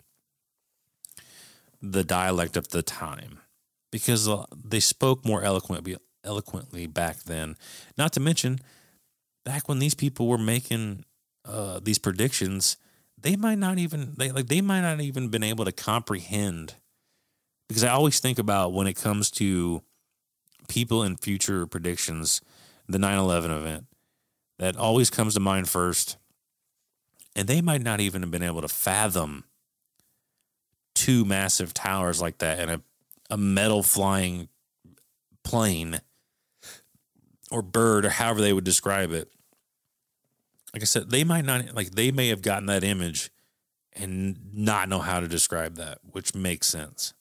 the dialect of the time, because they spoke more eloquently back then. Not to mention, back when these people were making these predictions, they might not even been able to comprehend, because I always think about when it comes to people in future predictions, the 9/11 event, that always comes to mind first. And they might not even have been able to fathom two massive towers like that and a metal flying plane or bird, or however they would describe it. Like I said, they may have gotten that image and not know how to describe that, which makes sense.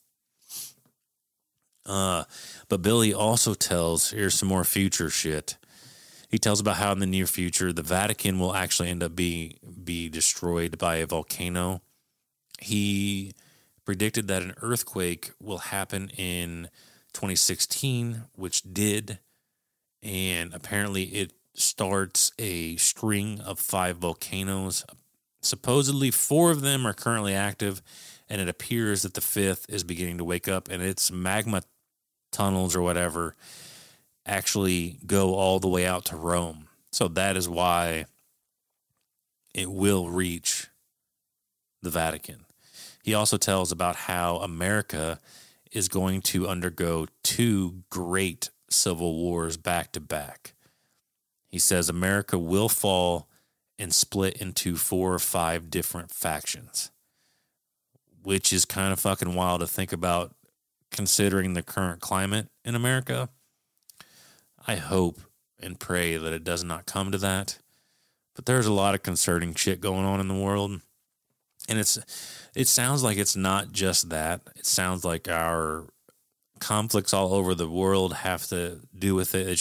But Billy also tells, here's some more future shit. He tells about how in the near future, the Vatican will actually end up be destroyed by a volcano. He predicted that an earthquake will happen in 2016, which did. And apparently it starts a string of 5 volcanoes. Supposedly 4 of them are currently active, and it appears that the 5th is beginning to wake up, and its magma tunnels or whatever actually go all the way out to Rome. So that is why it will reach the Vatican. He also tells about how America is going to undergo 2 great civil wars back to back. He says America will fall and split into 4 or 5 different factions, which is kind of fucking wild to think about considering the current climate in America. I hope and pray that it does not come to that. But there's a lot of concerning shit going on in the world. And it sounds like it's not just that. It sounds like our conflicts all over the world have to do with it.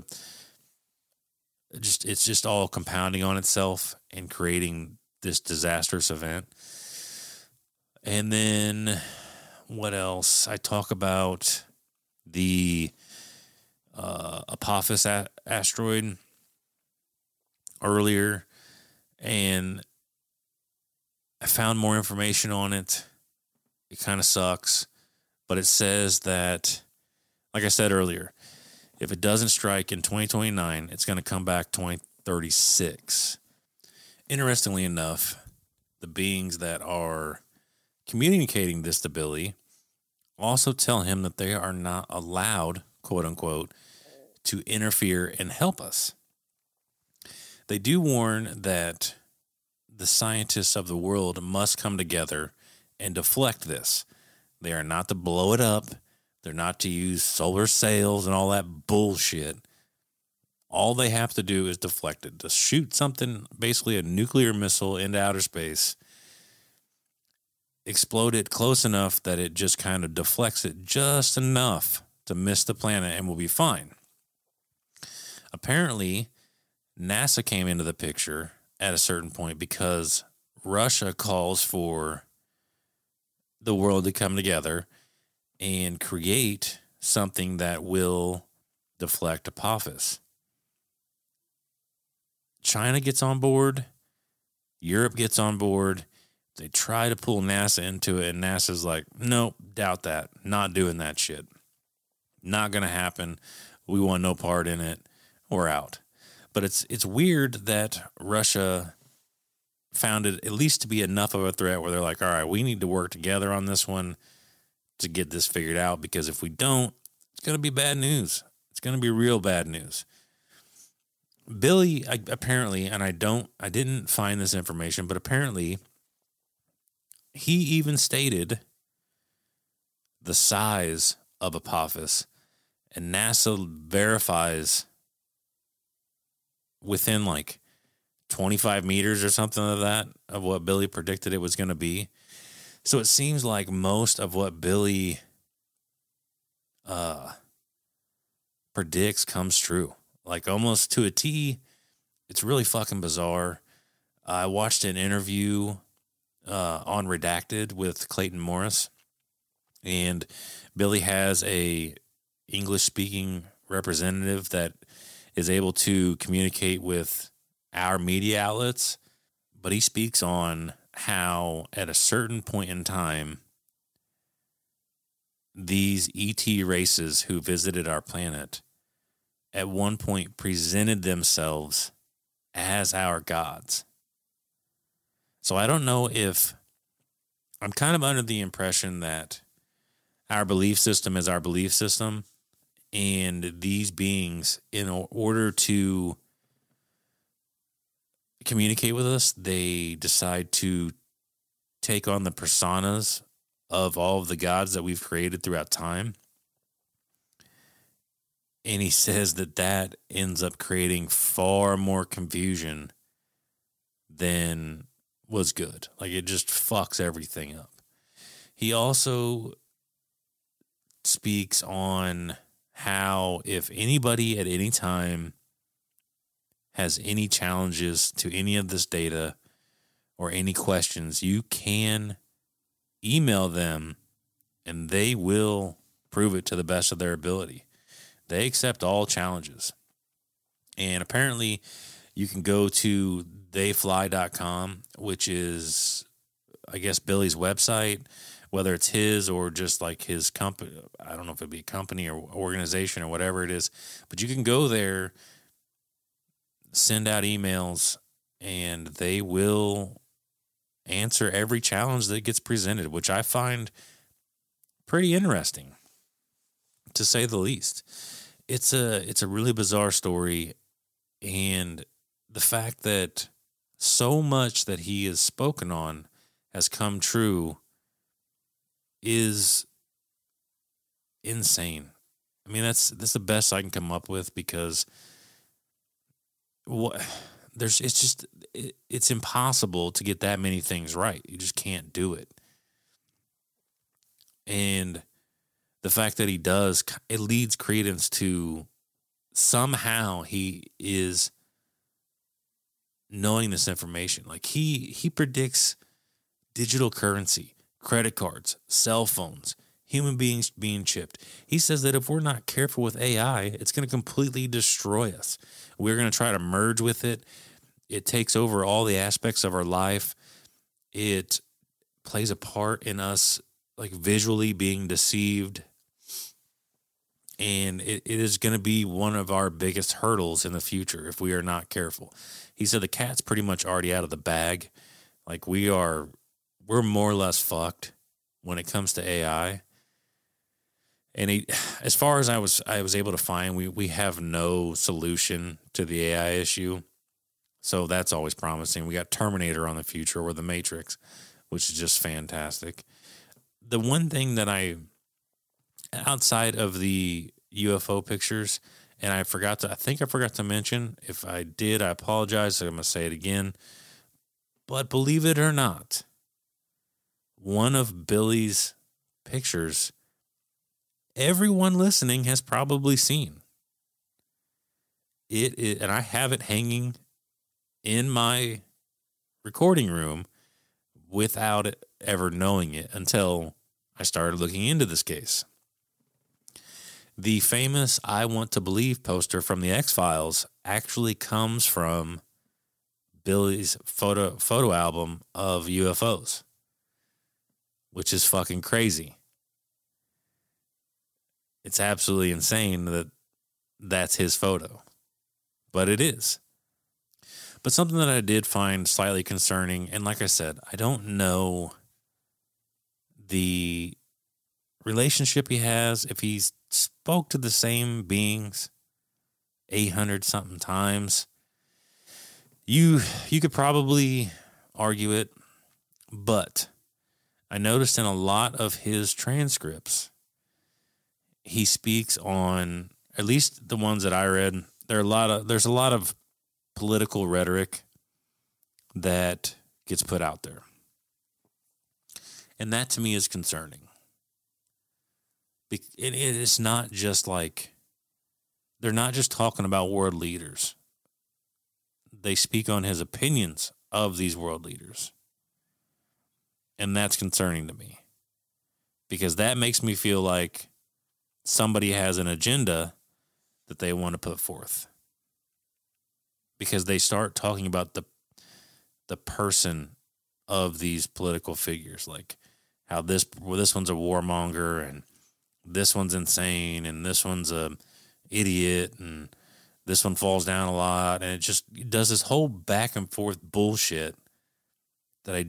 It's just all compounding on itself and creating this disastrous event. And then what else? I talk about the Apophis asteroid earlier, and I found more information on it. It kind of sucks, but it says that, like I said earlier, if it doesn't strike in 2029, it's going to come back 2036. Interestingly enough, the beings that are communicating this to Billy also tell him that they are not allowed, quote unquote, to interfere and help us. They do warn that the scientists of the world must come together and deflect this. They are not to blow it up. They're not to use solar sails and all that bullshit. All they have to do is deflect it. To shoot something, basically a nuclear missile into outer space, explode it close enough that it just kind of deflects it just enough to miss the planet, and we'll be fine. Apparently, NASA came into the picture at a certain point because Russia calls for the world to come together and create something that will deflect Apophis. China gets on board. Europe gets on board. They try to pull NASA into it, and NASA's like, nope, doubt that. Not doing that shit. Not going to happen. We want no part in it. We're out. But it's weird that Russia found it at least to be enough of a threat where they're like, all right, we need to work together on this one to get this figured out, because if we don't, it's going to be bad news. It's going to be real bad news. Billy, apparently, and I didn't find this information, but apparently he even stated the size of Apophis, and NASA verifies within like 25 meters or something of that, of what Billy predicted it was going to be. So it seems like most of what Billy predicts comes true, like almost to a T. It's really fucking bizarre. I watched an interview on Redacted with Clayton Morris, and Billy has a English-speaking representative that is able to communicate with our media outlets, but he speaks on how at a certain point in time, these ET races who visited our planet at one point presented themselves as our gods. So I don't know if I'm kind of under the impression that our belief system is our belief system, and these beings, in order to communicate with us, they decide to take on the personas of all of the gods that we've created throughout time. And he says that ends up creating far more confusion than was good. Like, it just fucks everything up. He also speaks on how if anybody at any time has any challenges to any of this data or any questions, you can email them and they will prove it to the best of their ability. They accept all challenges. And apparently you can go to theyfly.com, which is, I guess, Billy's website, whether it's his or just like his company. I don't know if it'd be a company or organization or whatever it is, but you can go there, send out emails, and they will answer every challenge that gets presented, which I find pretty interesting, to say the least. It's a really bizarre story, and the fact that so much that he has spoken on has come true is insane. I mean, that's the best I can come up with, because it's impossible to get that many things right. You just can't do it. And the fact that he does, it leads credence to somehow he is knowing this information. Like, he predicts digital currency, credit cards, cell phones, human beings being chipped. He says that if we're not careful with AI, it's going to completely destroy us. We're going to try to merge with it. It takes over all the aspects of our life. It plays a part in us, like, visually being deceived. And it is going to be one of our biggest hurdles in the future if we are not careful. He said the cat's pretty much already out of the bag. Like, we're more or less fucked when it comes to AI. And as far as I was able to find, we have no solution to the AI issue. So that's always promising. We got Terminator on the future, or The Matrix, which is just fantastic. The one thing that outside of the UFO pictures, and I think I forgot to mention, if I did, I apologize. I'm going to say it again. But believe it or not, one of Billy's pictures, everyone listening has probably seen. And I have it hanging in my recording room without ever knowing it until I started looking into this case. The famous "I Want to Believe" poster from the X-Files actually comes from Billy's photo album of UFOs, which is fucking crazy. It's absolutely insane that that's his photo, but it is. But something that I did find slightly concerning, and like I said, I don't know the relationship he has, if he's spoke to the same beings 800 something times. You could probably argue it, but I noticed in a lot of his transcripts, he speaks on, at least the ones that I read, there's a lot of political rhetoric that gets put out there. And that to me is concerning. It is not just like, they're not just talking about world leaders. They speak on his opinions of these world leaders. And that's concerning to me, because that makes me feel like somebody has an agenda that they want to put forth, because they start talking about the person of these political figures, like how this one's a warmonger, and this one's insane, and this one's a idiot, and this one falls down a lot, and it does this whole back and forth bullshit that I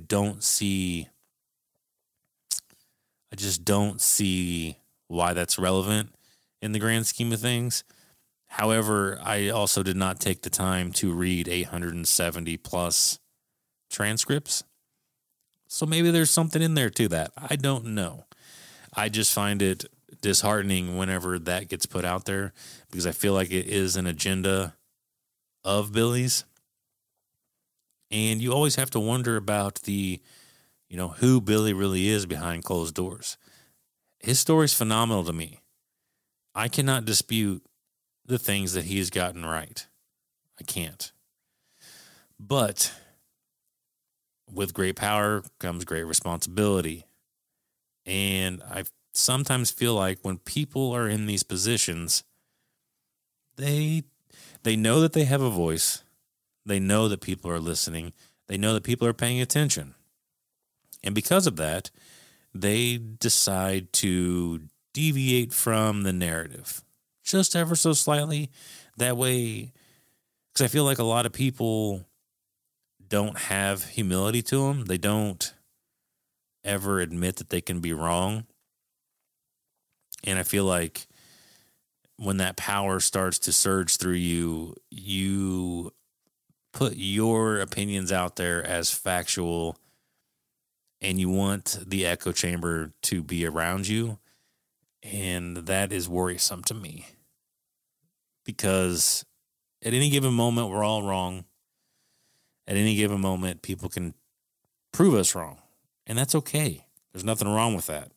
just don't see why that's relevant in the grand scheme of things. However, I also did not take the time to read 870 plus transcripts. So maybe there's something in there to that. I don't know. I just find it disheartening whenever that gets put out there because I feel like it is an agenda of Billy's. And you always have to wonder about who Billy really is behind closed doors. His story's phenomenal to me. I cannot dispute the things that he has gotten right. I can't. But with great power comes great responsibility. And I sometimes feel like when people are in these positions, they know that they have a voice. They know that people are listening. They know that people are paying attention. And because of that, they decide to deviate from the narrative just ever so slightly. That way, because I feel like a lot of people don't have humility to them. They don't ever admit that they can be wrong. And I feel like when that power starts to surge through you, you put your opinions out there as factual and you want the echo chamber to be around you. And that is worrisome to me because at any given moment, we're all wrong. At any given moment, people can prove us wrong, and that's okay. There's nothing wrong with that.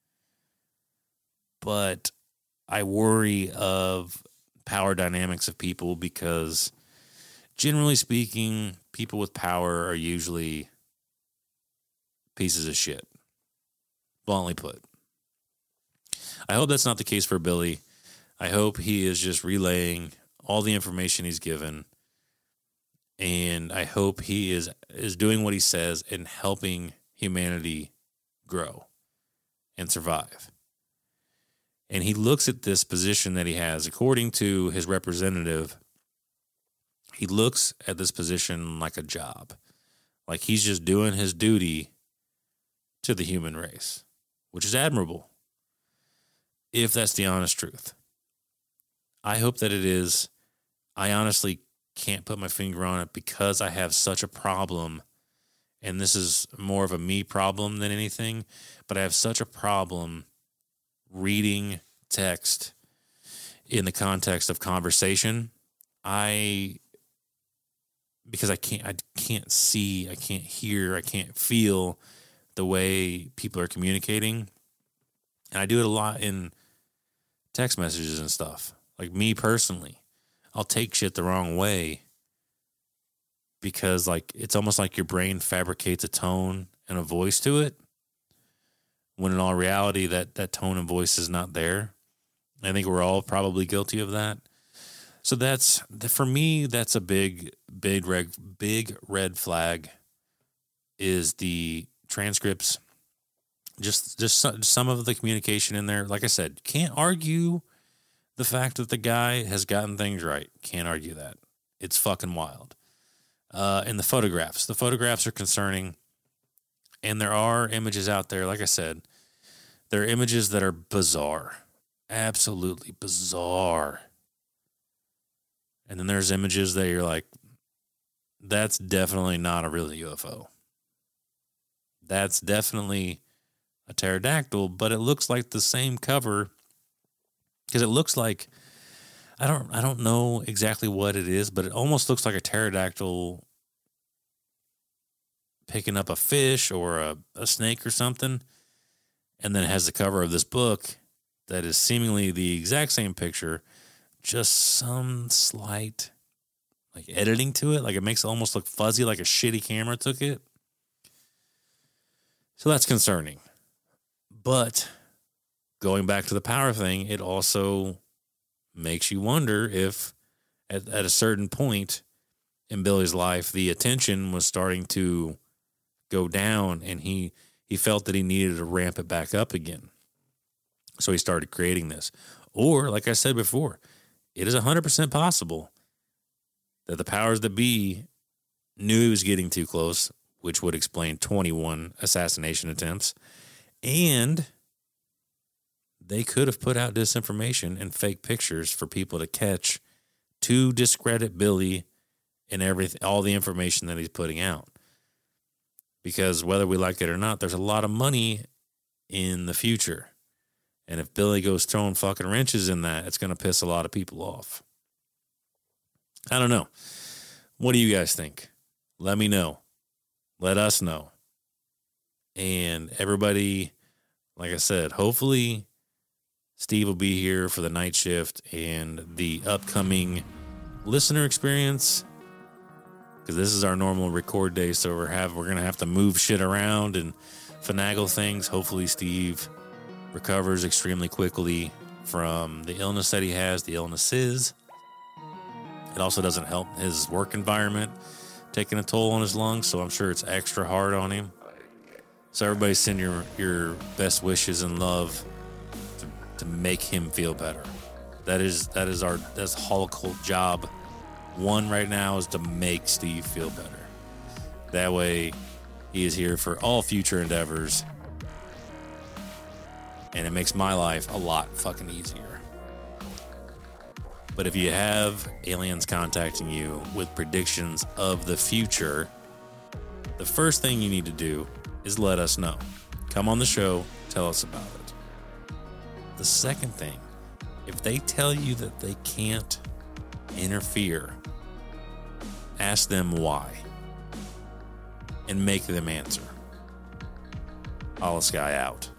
But I worry of power dynamics of people because generally speaking, people with power are usually pieces of shit, bluntly put. I hope that's not the case for Billy. I hope he is just relaying all the information he's given. And I hope he is doing what he says and helping humanity grow and survive. And he looks at this position that he has, according to his representative, he looks at this position like a job. Like he's just doing his duty to the human race, which is admirable, if that's the honest truth. I hope that it is. I honestly can't put my finger on it because I have such a problem, and this is more of a me problem than anything, but I have such a problem reading text in the context of conversation. Because I can't see, I can't hear, I can't feel the way people are communicating. And I do it a lot in text messages and stuff. Like me personally, I'll take shit the wrong way because like it's almost like your brain fabricates a tone and a voice to it when in all reality that tone and voice is not there. I think we're all probably guilty of that. So for me, that's a big red flag is the transcripts. Just some of the communication in there. Like I said, can't argue the fact that the guy has gotten things right. Can't argue that. It's fucking wild. And the photographs are concerning. And there are images out there, like I said, there are images that are bizarre. Absolutely bizarre. And then there's images that you're like, that's definitely not a real UFO. That's definitely a pterodactyl, but it looks like the same cover because it looks like I don't know exactly what it is, but it almost looks like a pterodactyl picking up a fish or a snake or something. And then it has the cover of this book that is seemingly the exact same picture, just some slight like editing to it. Like it makes it almost look fuzzy, like a shitty camera took it. So that's concerning. But going back to the power thing, it also makes you wonder if at a certain point in Billy's life, the attention was starting to go down and he felt that he needed to ramp it back up again. So he started creating this. Or, like I said before, it is 100% possible that the powers that be knew he was getting too close, which would explain 21 assassination attempts. And they could have put out disinformation and fake pictures for people to catch to discredit Billy and everything, all the information that he's putting out. Because whether we like it or not, there's a lot of money in the future. And if Billy goes throwing fucking wrenches in that, it's going to piss a lot of people off. I don't know. What do you guys think? Let me know. Let us know. And everybody, like I said, hopefully Steve will be here for the night shift and the upcoming listener experience, because this is our normal record day, so we're going to have to move shit around and finagle things. Hopefully Steve recovers extremely quickly from the illness that he has, the illnesses. It also doesn't help his work environment taking a toll on his lungs, so I'm sure it's extra hard on him. So everybody send your best wishes and love to make him feel better. That's Holocult job one right now, is to make Steve feel better. That way he is here for all future endeavors, and it makes my life a lot fucking easier. But if you have aliens contacting you with predictions of the future, the first thing you need to do is let us know. Come on the show, tell us about it. The second thing, if they tell you that they can't interfere, ask them why and make them answer. Holosky out.